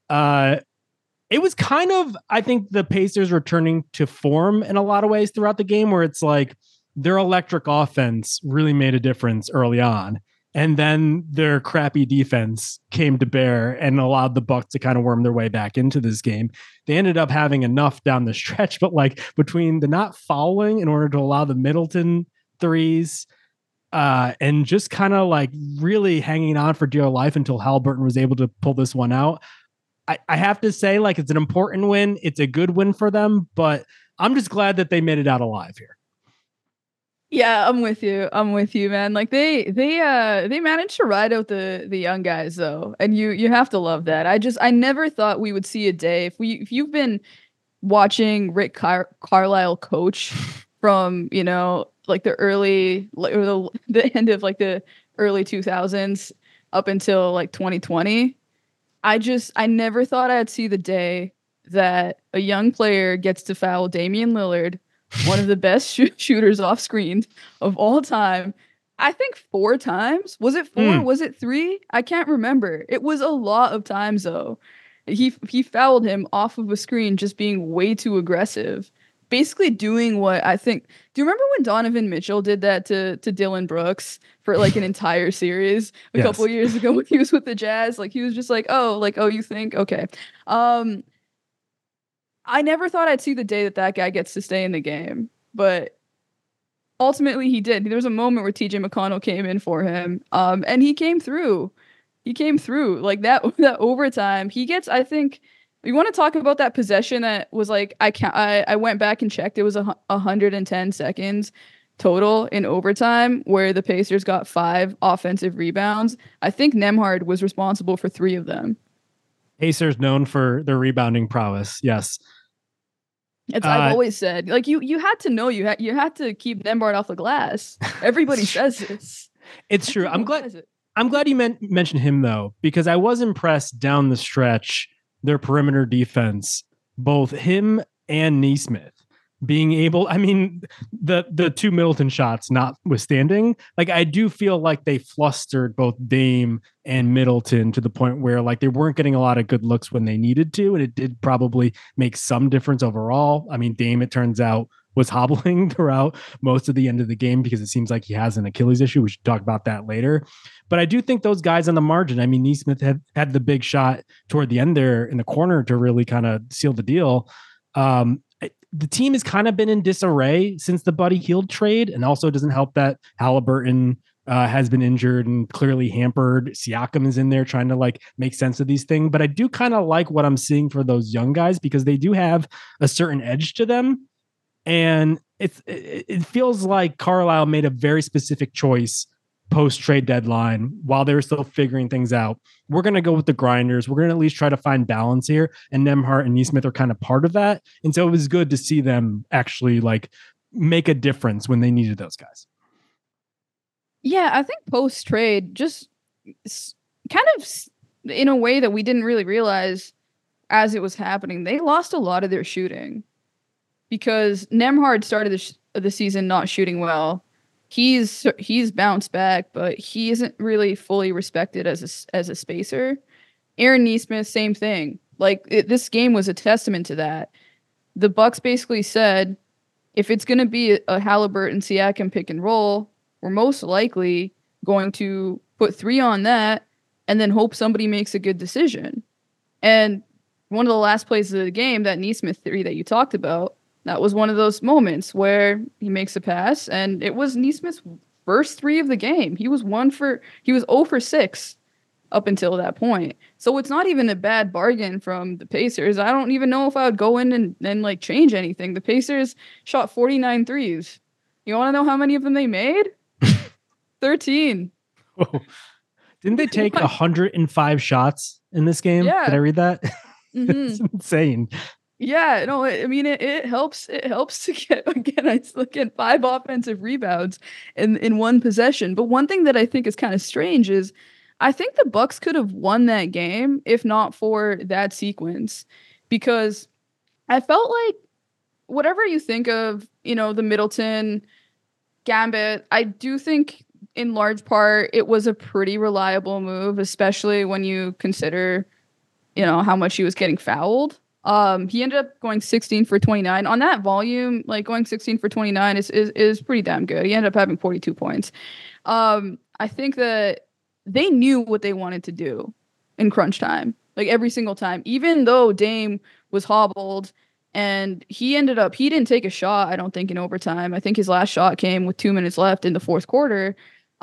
D: It was kind of, I think, the Pacers returning to form in a lot of ways throughout the game, where it's like their electric offense really made a difference early on. And then their crappy defense came to bear and allowed the Bucks to kind of worm their way back into this game. They ended up having enough down the stretch, but like between the not fouling in order to allow the Middleton threes, and just kind of like really hanging on for dear life until Haliburton was able to pull this one out. I have to say, like, it's an important win. It's a good win for them, but I'm just glad that they made it out alive here.
E: Yeah, I'm with you, man. Like they managed to ride out the young guys though, and you have to love that. I never thought we would see a day if you've been watching Rick Carlisle coach from like the early or the end of like the early 2000s up until like 2020. I never thought I'd see the day that a young player gets to foul Damian Lillard, one of the best shooters off screen of all time. I think 4 times. Was it 4? Was it 3? I can't remember. It was a lot of times though. He fouled him off of a screen just being way too aggressive. Basically doing what I think. Do you remember when Donovan Mitchell did that to Dylan Brooks for like an entire series a couple of years ago when he was with the Jazz? Like he was just like, oh, you think? Okay. I never thought I'd see the day that guy gets to stay in the game, but ultimately he did. There was a moment where TJ McConnell came in for him, and he came through. Like that overtime. He gets, I think. You want to talk about that possession that was like, I went back and checked. It was 110 seconds total in overtime where the Pacers got 5 offensive rebounds. I think Nembhard was responsible for 3 of them.
D: Pacers known for their rebounding prowess. Yes.
E: I've always said, like you had to know you had to keep Nembhard off the glass. Everybody says this.
D: It's true. I'm glad you mentioned him though, because I was impressed down the stretch. Their perimeter defense, both him and Nesmith being able, I mean, the 2 Middleton shots notwithstanding, like I do feel like they flustered both Dame and Middleton to the point where like they weren't getting a lot of good looks when they needed to. And it did probably make some difference overall. I mean, Dame, it turns out, was hobbling throughout most of the end of the game because it seems like he has an Achilles issue. We should talk about that later. But I do think those guys on the margin, I mean, Nesmith had the big shot toward the end there in the corner to really kind of seal the deal. The team has kind of been in disarray since the Buddy Hield trade, and also doesn't help that Haliburton has been injured and clearly hampered. Siakam is in there trying to like make sense of these things. But I do kind of like what I'm seeing for those young guys because they do have a certain edge to them. And it feels like Carlisle made a very specific choice post-trade deadline while they were still figuring things out. We're going to go with the grinders. We're going to at least try to find balance here. And Nembhard and Nesmith are kind of part of that. And so it was good to see them actually like make a difference when they needed those guys.
E: Yeah, I think post-trade just kind of in a way that we didn't really realize as it was happening, they lost a lot of their shooting. Because Nembhard started the season not shooting well. He's bounced back, but he isn't really fully respected as a spacer. Aaron Nesmith, same thing. Like this game was a testament to that. The Bucks basically said, if it's going to be a Haliburton Siakam pick and roll, we're most likely going to put 3 on that and then hope somebody makes a good decision. And one of the last plays of the game, that Nesmith 3 that you talked about, that was one of those moments where he makes a pass, and it was Nesmith's first 3 of the game. He was 0 for 6 up until that point. So it's not even a bad bargain from the Pacers. I don't even know if I would go in and like change anything. The Pacers shot 49 threes. You want to know how many of them they made? 13.
D: Oh. Didn't they take
E: What?
D: 105 shots in this game?
E: Yeah.
D: Did I read that?
E: Mhm.
D: It's insane.
E: Yeah, no, I mean it helps. It helps to get 5 offensive rebounds in one possession. But one thing that I think is kind of strange is I think the Bucks could have won that game if not for that sequence, because I felt like whatever you think of, the Middleton gambit, I do think in large part it was a pretty reliable move, especially when you consider, how much he was getting fouled. He ended up going 16 for 29 on that volume. Like going 16 for 29 is pretty damn good. He ended up having 42 points. I think that they knew what they wanted to do in crunch time, like every single time, even though Dame was hobbled and he didn't take a shot, I don't think, in overtime. I think his last shot came with 2 minutes left in the fourth quarter.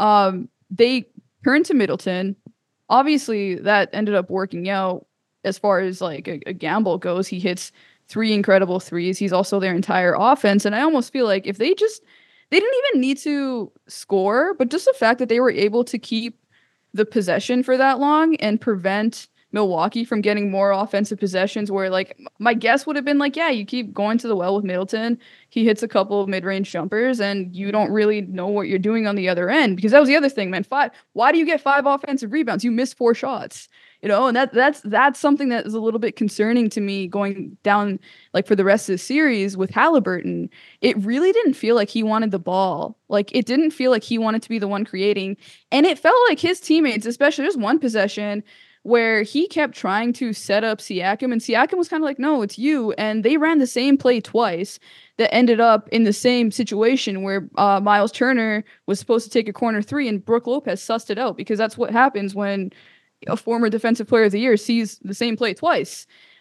E: They turned to Middleton. Obviously that ended up working out. As far as like a gamble goes, he hits 3 incredible threes. He's also their entire offense. And I almost feel like if they didn't even need to score, but just the fact that they were able to keep the possession for that long and prevent Milwaukee from getting more offensive possessions, where like my guess would have been like, yeah, you keep going to the well with Middleton. He hits a couple of mid-range jumpers and you don't really know what you're doing on the other end, because that was the other thing, man. Why do you get 5 offensive rebounds? You missed 4 shots. And that's something that is a little bit concerning to me going down, like for the rest of the series with Halliburton. It really didn't feel like he wanted the ball. Like it didn't feel like he wanted to be the one creating. And it felt like his teammates, especially there's one possession where he kept trying to set up Siakam, and Siakam was kind of like, no, it's you. And they ran the same play twice that ended up in the same situation where Miles Turner was supposed to take a corner 3 and Brook Lopez sussed it out, because that's what happens when a former defensive player of the year sees the same play twice.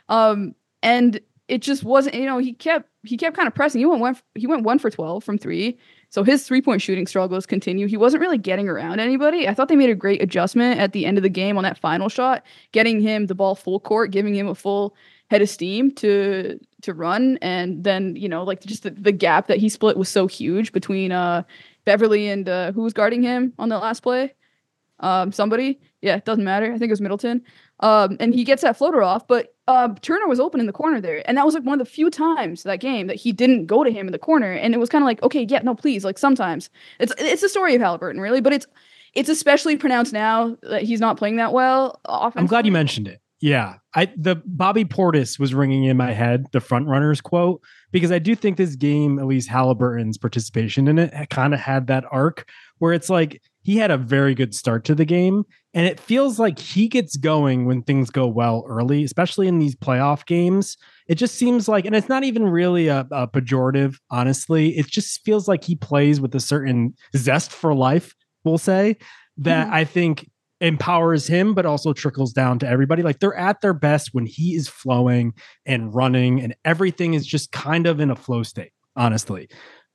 E: And it just wasn't, he kept kind of pressing. He went 1 for 12 from 3. So his 3-point shooting struggles continue. He wasn't really getting around anybody. I thought they made a great adjustment at the end of the game on that final shot, getting him the ball full court, giving him a full head of steam to run. And then, like just the gap that he split was so huge between Beverly and who was guarding him on that last play? Somebody. Yeah, it doesn't matter. I think it was Middleton. And he gets that floater off, but Turner was open in the corner there. And that was like one of the few times that game that he didn't go to him in the corner. And it was kind of like, okay, yeah, no, please. Like sometimes it's the story of Halliburton, really, but it's especially pronounced now that he's not playing that well.
D: I'm glad you mentioned it. Yeah. The Bobby Portis was ringing in my head, the front runners quote, because I do think this game, at least Halliburton's participation in it, kind of had that arc where it's like he had a very good start to the game. And it feels like he gets going when things go well early, especially in these playoff games. It just seems like, and it's not even really a pejorative, honestly. It just feels like he plays with a certain zest for life, we'll say, that I think empowers him, but also trickles down to everybody. Like they're at their best when he is flowing and running and everything is just kind of in a flow state, honestly.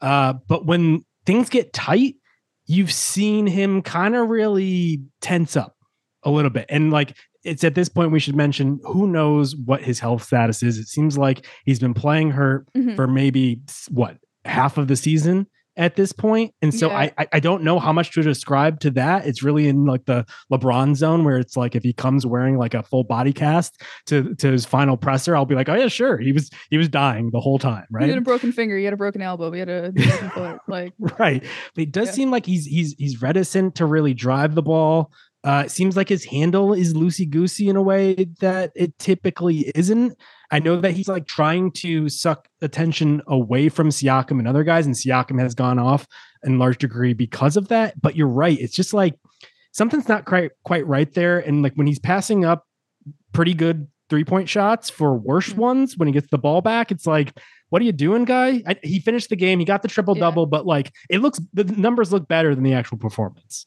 D: But when things get tight, you've seen him kind of really tense up a little bit. And like, it's at this point we should mention, who knows what his health status is. It seems like he's been playing hurt for maybe half of the season at this point. And so I don't know how much to describe to that. It's really in like the LeBron zone where it's like, if he comes wearing like a full body cast to his final presser, I'll be like, oh yeah, sure. He was dying the whole time. Right.
E: He had a broken finger. He had a broken elbow. He had a broken foot. Like,
D: right. But it does seem like he's reticent to really drive the ball. It seems like his handle is loosey-goosey in a way that it typically isn't. I know that he's like trying to suck attention away from Siakam and other guys, and Siakam has gone off in large degree because of that. But you're right. It's just like something's not quite right there. And like when he's passing up pretty good 3-point shots for worse ones, when he gets the ball back, it's like, what are you doing, guy? He finished the game. He got the triple-double, but like the numbers look better than the actual performance.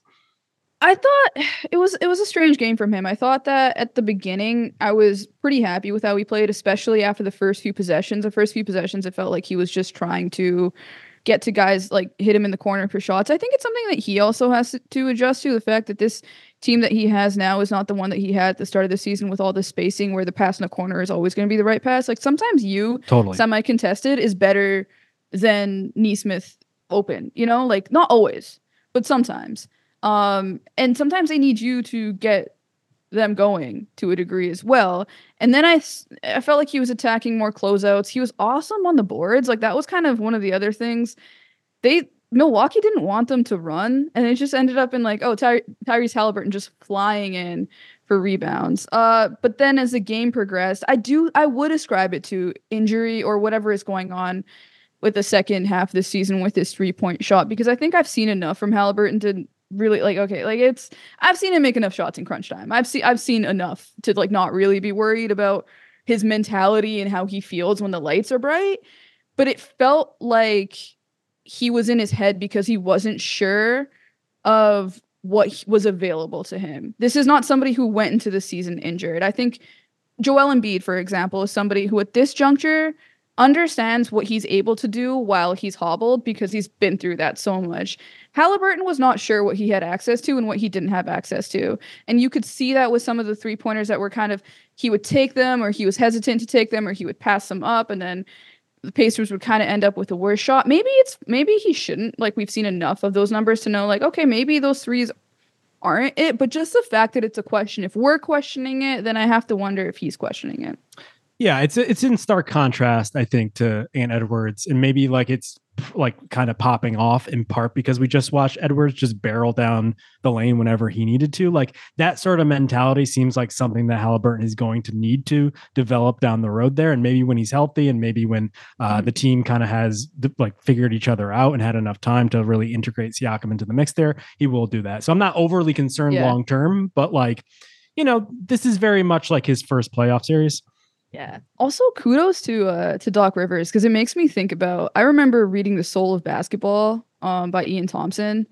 E: I thought it was a strange game from him. I thought that at the beginning, I was pretty happy with how he played, especially after the first few possessions. The first few possessions, it felt like he was just trying to get to guys, like hit him in the corner for shots. I think it's something that he also has to adjust to, the fact that this team that he has now is not the one that he had at the start of the season with all this spacing where the pass in the corner is always going to be the right pass. Like sometimes semi-contested is better than Nesmith open, like not always, but sometimes. And sometimes they need you to get them going to a degree as well. And then I felt like he was attacking more closeouts. He was awesome on the boards. Like that was kind of one of the other things. Milwaukee didn't want them to run, and it just ended up in like, Tyrese Halliburton just flying in for rebounds. But then as the game progressed, I would ascribe it to injury or whatever is going on with the second half of the season with his 3-point shot, because I think I've seen enough from Halliburton to really I've seen him make enough shots in crunch time. I've seen enough to like not really be worried about his mentality and how he feels when the lights are bright. But it felt like he was in his head because he wasn't sure of what was available to him. This is not somebody who went into the season injured. I think Joel Embiid, for example, is somebody who at this juncture understands what he's able to do while he's hobbled because he's been through that so much. Halliburton was not sure what he had access to and what he didn't have access to. And you could see that with some of the 3-pointers that were kind of, he would take them or he was hesitant to take them or he would pass them up, and then the Pacers would kind of end up with the worst shot. Maybe he shouldn't. Like, we've seen enough of those numbers to know, like, okay, maybe those threes aren't it. But just the fact that it's a question, if we're questioning it, then I have to wonder if he's questioning it.
D: Yeah, it's in stark contrast, I think, to Ant Edwards, and maybe like it's like kind of popping off in part because we just watched Edwards just barrel down the lane whenever he needed to. Like that sort of mentality seems like something that Halliburton is going to need to develop down the road there. And maybe when he's healthy and maybe when the team kind of has like figured each other out and had enough time to really integrate Siakam into the mix there, he will do that. So I'm not overly concerned long term, but like, you know, this is very much like his first playoff series.
E: Yeah. Also, kudos to Doc Rivers, because it makes me think about, I remember reading The Soul of Basketball by Ian Thompson,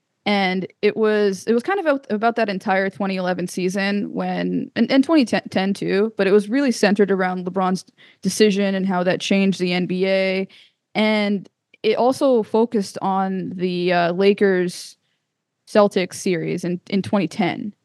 E: and it was kind of about that entire 2011 season and 2010 too, but it was really centered around LeBron's decision and how that changed the NBA, and it also focused on the Lakers Celtics series in 2010.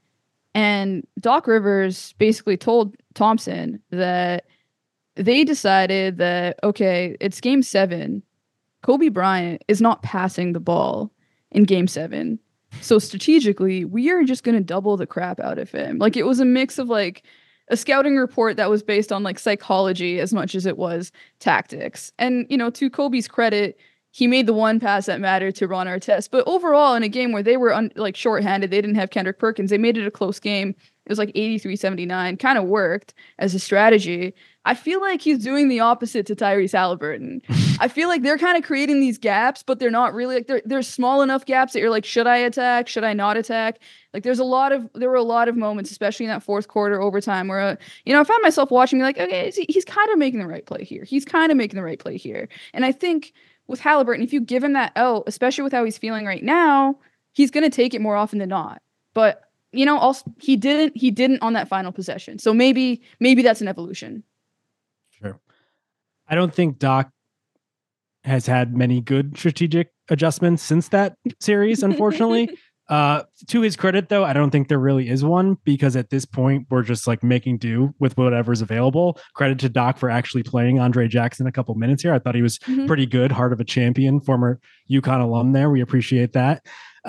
E: And Doc Rivers basically told Thompson that they decided that, okay, it's game 7. Kobe Bryant is not passing the ball in game 7. So strategically, we are just going to double the crap out of him. Like, it was a mix of like a scouting report that was based on like psychology as much as it was tactics. And, you know, to Kobe's credit, he made the one pass that mattered to Ron Artest. But overall, in a game where they were shorthanded, they didn't have Kendrick Perkins, they made it a close game. It was like 83-79, kind of worked as a strategy. I feel like he's doing the opposite to Tyrese Halliburton. I feel like they're kind of creating these gaps, but they're not really, like, they're small enough gaps that you're like, should I attack? Should I not attack? Like, there were a lot of moments, especially in that fourth quarter overtime, where, you know, I found myself watching, like, okay, he's kind of making the right play here. He's kind of making the right play here. And I think with Halliburton, if you give him that out, especially with how he's feeling right now, he's going to take it more often than not. But, you know, also he didn't on that final possession. So maybe that's an evolution.
D: Sure. I don't think Doc has had many good strategic adjustments since that series, unfortunately. To his credit, though, I don't think there really is one, because at this point we're just like making do with whatever's available. Credit to Doc for actually playing Andre Jackson a couple minutes here. I thought he was pretty good. Heart of a champion, former UConn alum there. We appreciate that.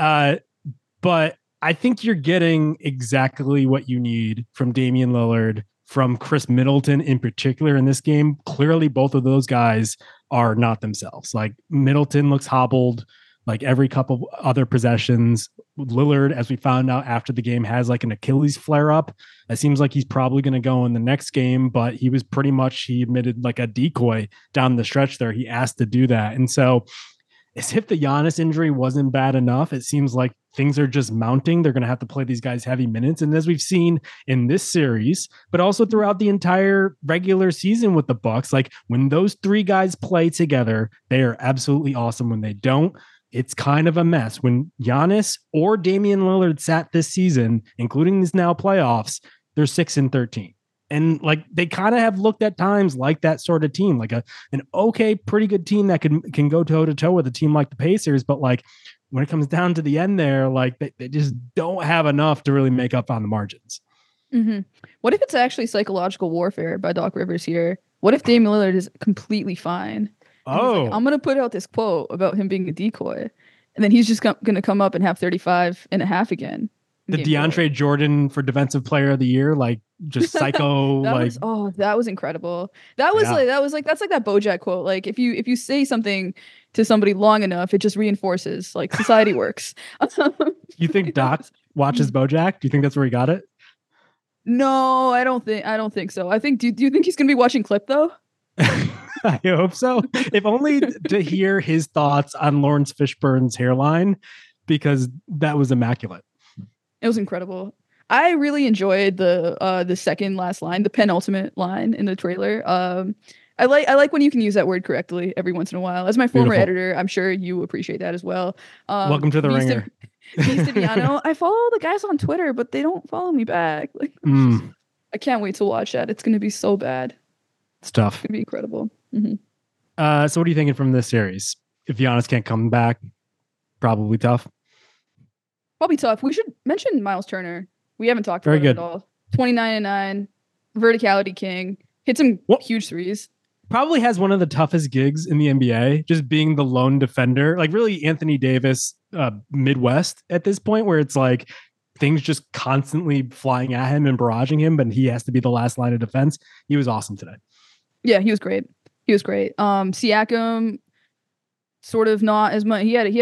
D: But I think you're getting exactly what you need from Damian Lillard, from Chris Middleton in particular in this game. Clearly, both of those guys are not themselves. Like, Middleton looks hobbled like every couple other possessions. Lillard, as we found out after the game, has like an Achilles flare up. It seems like he's probably going to go in the next game, but he admitted like a decoy down the stretch there. He asked to do that. And so, as if the Giannis injury wasn't bad enough, it seems like things are just mounting. They're going to have to play these guys heavy minutes. And as we've seen in this series, but also throughout the entire regular season with the Bucks, like when those three guys play together, they are absolutely awesome. When they don't, it's kind of a mess. When Giannis or Damian Lillard sat this season, including these now playoffs, they're 6-13. And like, they kind of have looked at times like that sort of team, like an okay, pretty good team that can go toe to toe with a team like the Pacers. But like, when it comes down to the end there, like they just don't have enough to really make up on the margins.
E: Mm-hmm. What if it's actually psychological warfare by Doc Rivers here? What if Damian Lillard is completely fine? Like, I'm going to put out this quote about him being a decoy. And then he's just going to come up and have 35 and a half again.
D: The DeAndre Jordan for Defensive Player of the Year, like just psycho.
E: That was incredible. That's like that BoJack quote. Like if you say something to somebody long enough, it just reinforces like society works.
D: You think Doc watches BoJack? Do you think that's where he got it?
E: No, I don't think so. I think do you think he's gonna be watching Clip though?
D: I hope so. If only to hear his thoughts on Lawrence Fishburne's hairline, because that was immaculate.
E: It was incredible. I really enjoyed the second last line, the penultimate line in the trailer. I like when you can use that word correctly every once in a while. As my former editor, I'm sure you appreciate that as well.
D: Welcome to the Ringer.
E: I follow the guys on Twitter, but they don't follow me back. Like, I can't wait to watch that. It's going to be so bad.
D: It's tough.
E: It's going to be incredible. Mm-hmm.
D: So what are you thinking from this series? If Giannis can't come back, probably tough.
E: Probably tough. We should mention Miles Turner. We haven't talked about it at all. 29-9, verticality king. Hit some huge threes.
D: Probably has one of the toughest gigs in the NBA, just being the lone defender. Like really Anthony Davis, Midwest at this point, where it's like things just constantly flying at him and barraging him, but he has to be the last line of defense. He was awesome today.
E: Yeah, he was great. Siakam, sort of not as much. He had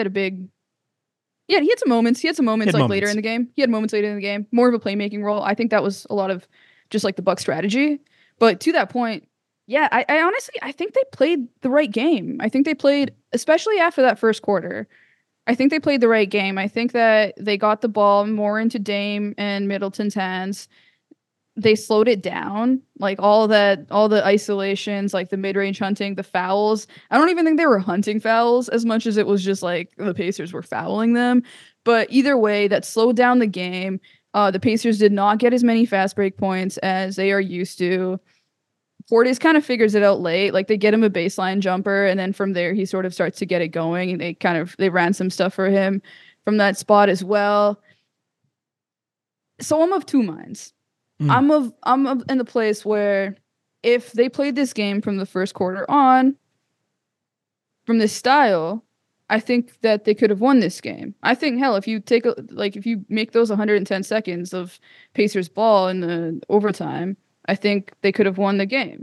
E: some moments. Later in the game. He had moments later in the game. More of a playmaking role. I think that was a lot of just like the Bucks strategy. But to that point, yeah, I honestly think they played the right game. I think they played, especially after that first quarter, I think they played the right game. I think that they got the ball more into Dame and Middleton's hands. They slowed it down, like all the isolations, like the mid-range hunting, the fouls. I don't even think they were hunting fouls as much as it was just like the Pacers were fouling them. But either way, that slowed down the game. The Pacers did not get as many fast break points as they are used to. Portis kind of figures it out late. Like they get him a baseline jumper, and then from there he sort of starts to get it going. And they ran some stuff for him from that spot as well. So I'm of two minds. I'm in the place where if they played this game from the first quarter on, from this style, I think that they could have won this game. I think, hell, if you make those 110 seconds of Pacers ball in the overtime, I think they could have won the game.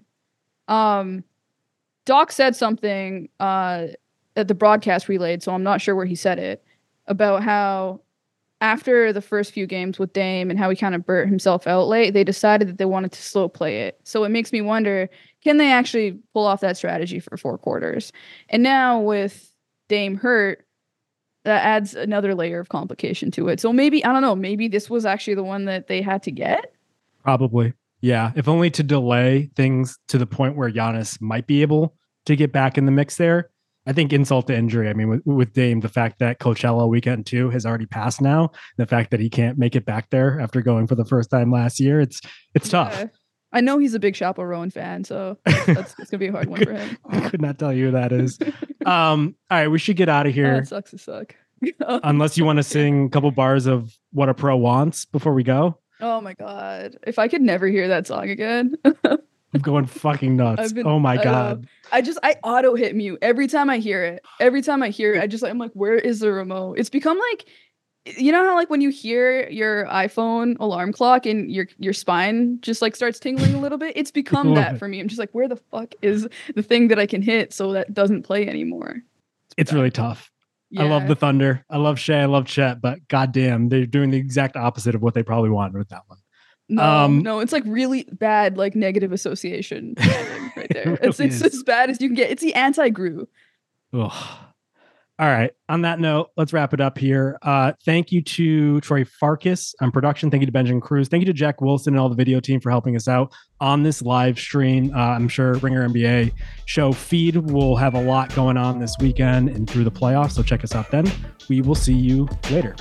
E: Doc said something at the broadcast relayed, so I'm not sure where he said it, about how after the first few games with Dame and how he kind of burnt himself out late, they decided that they wanted to slow play it. So it makes me wonder, can they actually pull off that strategy for 4 quarters? And now with Dame hurt, that adds another layer of complication to it. So maybe, I don't know, maybe this was actually the one that they had to get?
D: Probably. Yeah. If only to delay things to the point where Giannis might be able to get back in the mix there. I think insult to injury. I mean, with Dame, the fact that Coachella weekend 2 has already passed now, the fact that he can't make it back there after going for the first time last year, it's tough.
E: I know he's a big Chapo Rowan fan, so it's going to be a hard one for him.
D: I could not tell you who that is. All right, we should get out of here.
E: It sucks to suck.
D: Unless you want to sing a couple bars of What a Pro Wants before we go.
E: Oh my God. If I could never hear that song again.
D: I'm going fucking nuts. Oh my God.
E: I auto hit mute every time I hear it. I'm like, where is the remote? It's become like, you know how like when you hear your iPhone alarm clock and your spine just like starts tingling a little bit? It's become that for me. I'm just like, where the fuck is the thing that I can hit so that doesn't play anymore?
D: It's really tough. Yeah. I love the Thunder. I love Shea. I love Chet, but goddamn, they're doing the exact opposite of what they probably wanted with that one.
E: No, it's like really bad, like negative association right there. It's as bad as you can get. It's the anti-Gru.
D: Ugh. All right. On that note, let's wrap it up here. Thank you to Troy Farkas on production. Thank you to Benjamin Cruz. Thank you to Jack Wilson and all the video team for helping us out on this live stream. I'm sure Ringer NBA show feed will have a lot going on this weekend and through the playoffs. So check us out then. We will see you later.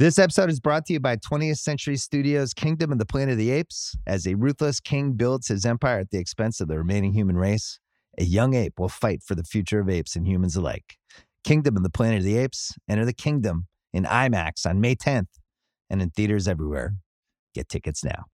H: This episode is brought to you by 20th Century Studios' Kingdom of the Planet of the Apes. As a ruthless king builds his empire at the expense of the remaining human race, a young ape will fight for the future of apes and humans alike. Kingdom of the Planet of the Apes. Enter the kingdom in IMAX on May 10th and in theaters everywhere. Get tickets now.